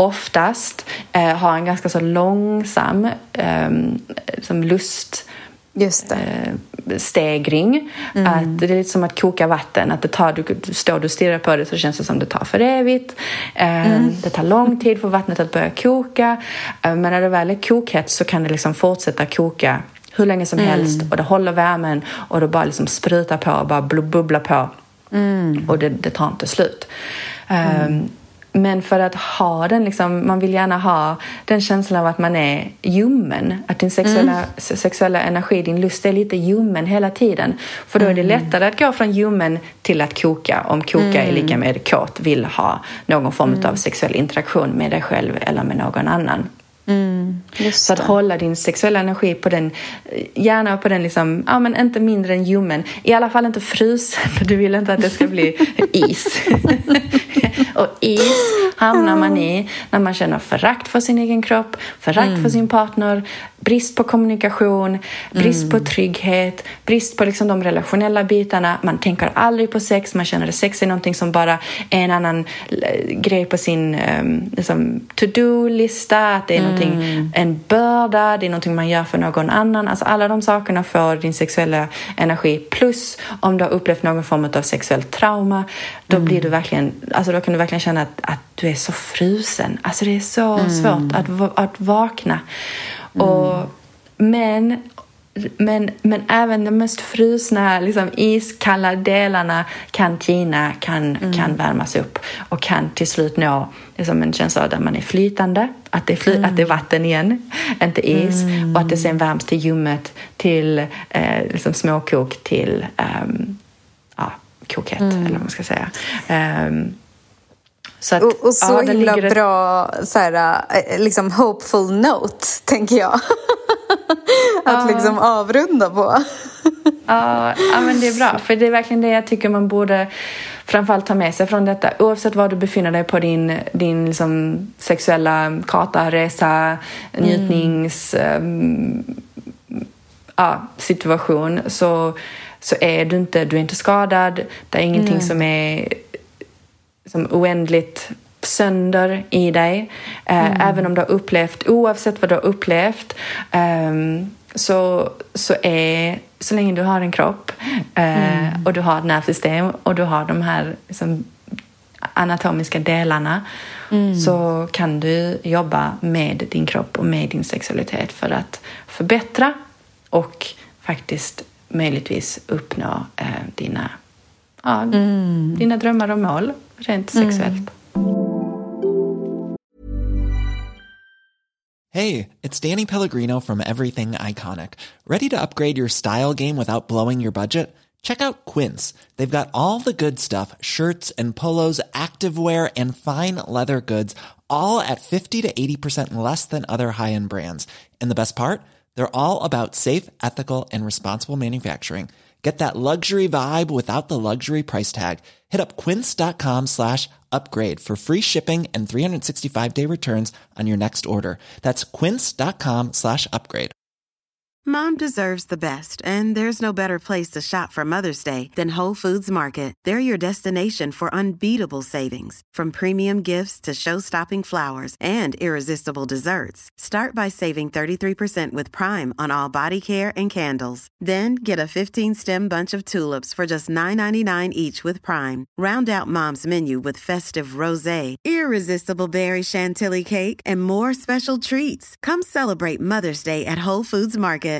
oftast eh, har en ganska så långsam eh, som lust Just det. Eh, stegring. Mm. Att det är lite som att koka vatten. Att det tar, du, du står och stirrar på det så känns det som det tar för evigt. Eh, mm. Det tar lång tid för vattnet att börja koka. Eh, men när det väl är kokhett så kan det liksom fortsätta koka hur länge som mm. helst. Och det håller värmen och det bara liksom sprutar på och bara bubblar på. Mm. Och det, det tar inte slut. Mm. Um, men för att ha den liksom, man vill gärna ha den känslan av att man är ljummen, att din sexuella, mm. sexuella energi, din lust är lite ljummen hela tiden, för då är det lättare att gå från ljummen till att koka, om koka mm. är lika med kåt, vill ha någon form mm. av sexuell interaktion med dig själv eller med någon annan. Mm, så att hålla din sexuella energi på den, gärna på den liksom, ja men inte mindre än ljummen, i alla fall inte frusen, du vill inte att det ska bli is. Och is hamnar man i när man känner förakt för sin egen kropp, förakt mm. för sin partner, brist på kommunikation, brist mm. på trygghet, brist på liksom de relationella bitarna. Man tänker aldrig på sex, man känner att sex är någonting som bara är en annan grej på sin um, liksom, to-do-lista, att det är mm. någonting, en börda, det är någonting man gör för någon annan. Alltså alla de sakerna får din sexuella energi. Plus om du har upplevt någon form av sexuellt trauma, då mm. blir du verkligen, alltså då kan du verkligen känna att, att du är så frusen. Alltså det är så mm. svårt att, att vakna. Mm. Och, men, men, men även de mest frusna, liksom iskalla delarna kan tina, kan, mm. kan värmas upp och kan till slut nå liksom en känsla där man är flytande, att det är, fly, mm. att det är vatten igen, inte is, mm. och att det sen värms till ljummet, till eh, liksom småkok, till um, ja, kokett, mm. eller vad man ska säga. Um, Så att, och, och så ja, himla ett... bra så här, liksom hopeful note, tänker jag. Att ja. liksom avrunda på. ja, ja, men det är bra. För det är verkligen det jag tycker man borde framförallt ta med sig från detta. Oavsett var du befinner dig på din, din liksom sexuella karta, resa, njutnings mm. um, ja, situation. Så, så är du inte, du är inte skadad. Det är ingenting mm. som är som oändligt sönder i dig. Mm. Även om du har upplevt, oavsett vad du har upplevt, um, så, så är, så länge du har en kropp uh, mm. och du har ett nervsystem och du har de här liksom, anatomiska delarna, mm. så kan du jobba med din kropp och med din sexualitet för att förbättra och faktiskt möjligtvis uppnå uh, dina, ja, mm. dina drömmar och mål rent sexuellt. Hey, it's Danny Pellegrino from Everything Iconic. Ready to upgrade your style game without blowing your budget? Check out Quince. They've got all the good stuff, shirts and polos, activewear and fine leather goods, all at fifty to eighty percent less than other high-end brands. And the best part? They're all about safe, ethical and responsible manufacturing. Get that luxury vibe without the luxury price tag. Hit up quince.com slash upgrade for free shipping and three sixty-five day returns on your next order. That's quince.com slash upgrade. Mom deserves the best, and there's no better place to shop for Mother's Day than Whole Foods Market. They're your destination for unbeatable savings, from premium gifts to show-stopping flowers and irresistible desserts. Start by saving thirty-three percent with Prime on all body care and candles. Then get a fifteen-stem bunch of tulips for just nine ninety-nine each with Prime. Round out Mom's menu with festive rosé, irresistible berry chantilly cake, and more special treats. Come celebrate Mother's Day at Whole Foods Market.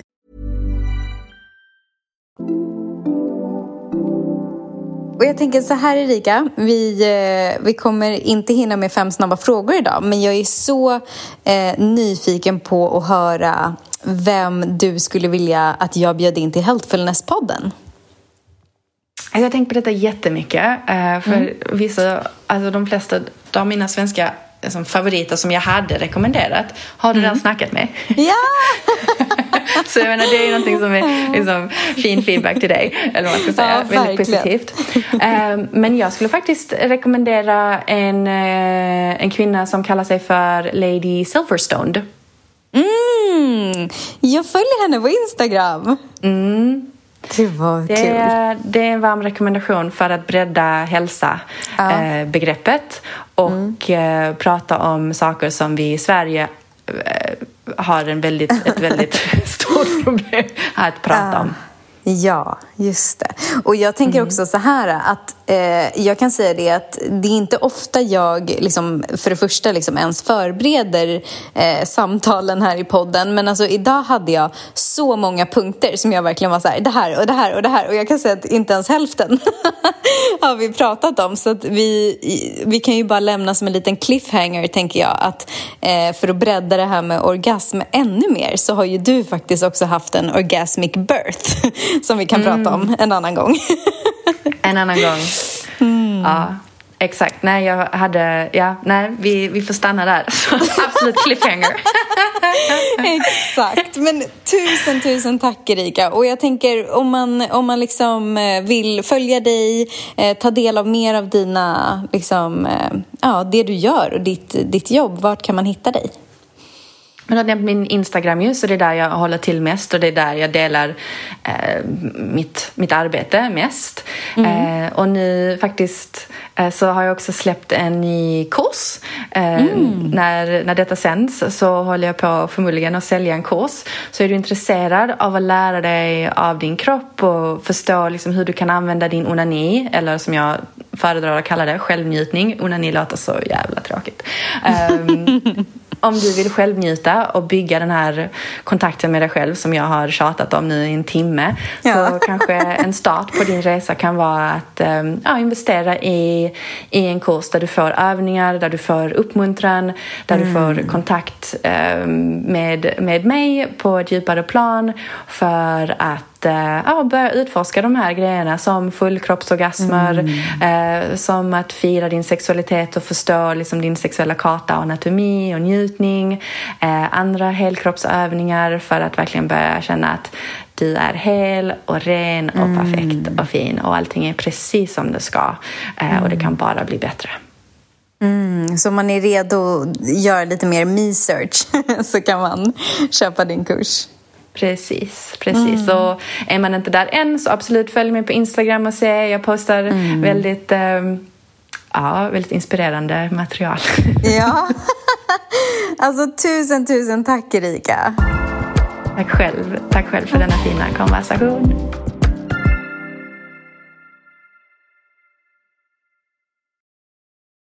Och jag tänker så här, Erika, vi, vi kommer inte hinna med fem snabba frågor idag, men jag är så eh, nyfiken på att höra vem du skulle vilja att jag bjöd in till Healthfulness-podden. Jag har tänkt på detta jättemycket, för mm. vissa, alltså de flesta av mina svenska som favoriter som jag hade rekommenderat har du mm. redan snackat med. Ja! Så jag menar, det är någonting som är liksom fin feedback till dig, eller vad man ska säga, ja, väldigt positivt. Um, men jag skulle faktiskt rekommendera en, uh, en kvinna som kallar sig för Lady Silverstone. Mm, jag följer henne på Instagram. Mm. Det var det, kul. Det är en varm rekommendation för att bredda hälsa, ja. eh, begreppet och mm. eh, prata om saker som vi i Sverige eh, har en väldigt, ett väldigt stort problem att prata ja. om. Ja, just det. Och jag tänker mm. också så här att eh, jag kan säga det att det är inte ofta jag liksom, för det första liksom ens förbereder eh, samtalen här i podden. Men alltså idag hade jag så många punkter som jag verkligen var så här, det här och det här och det här. Och jag kan säga att inte ens hälften har vi pratat om. Så att vi, vi kan ju bara lämna som en liten cliffhanger, tänker jag. Att eh, för att bredda det här med orgasm ännu mer så har ju du faktiskt också haft en orgasmic birth. Som vi kan mm. prata om en annan gång. En annan gång. Mm. Ja, exakt. Nej, jag hade... Ja, nej, vi, vi får stanna där. Så, absolut cliffhanger. Exakt. Men tusen, tusen tack Erika. Och jag tänker om man, om man liksom vill följa dig, eh, ta del av mer av dina, liksom, eh, ja, det du gör och ditt, ditt jobb, vart kan man hitta dig? Men jag har nämnt min Instagram ju, så det är där jag håller till mest och det är där jag delar eh, mitt, mitt arbete mest. Mm. Eh, och nu faktiskt eh, så har jag också släppt en ny kurs. Eh, mm. när, när detta sänds så håller jag på förmodligen att sälja en kurs. Så är du intresserad av att lära dig av din kropp och förstå liksom hur du kan använda din onani, eller som jag föredrar att kalla det, självnjutning. Onani låter så jävla tråkigt. Um, Om du vill självnjuta och bygga den här kontakten med dig själv som jag har tjatat om nu i en timme, ja. Så kanske en start på din resa kan vara att ja, investera i, i en kurs där du får övningar, där du får uppmuntran, där mm. du får kontakt med, med mig på ett djupare plan för att ja, börja utforska de här grejerna som fullkroppsorgasmer, mm. eh, som att fira din sexualitet och förstå liksom, din sexuella karta, anatomi och njutning, eh, andra helkroppsövningar för att verkligen börja känna att du är hel och ren och mm. perfekt och fin och allting är precis som det ska, eh, mm. och det kan bara bli bättre. Mm, så om man är redo att göra lite mer research så kan man köpa din kurs. Precis, precis. Mm. Så är man inte där än så absolut följ mig på Instagram och se. Jag postar mm. väldigt, um, ja, väldigt inspirerande material. Ja, alltså tusen, tusen tack Erika. Tack själv, tack själv för denna fina konversation.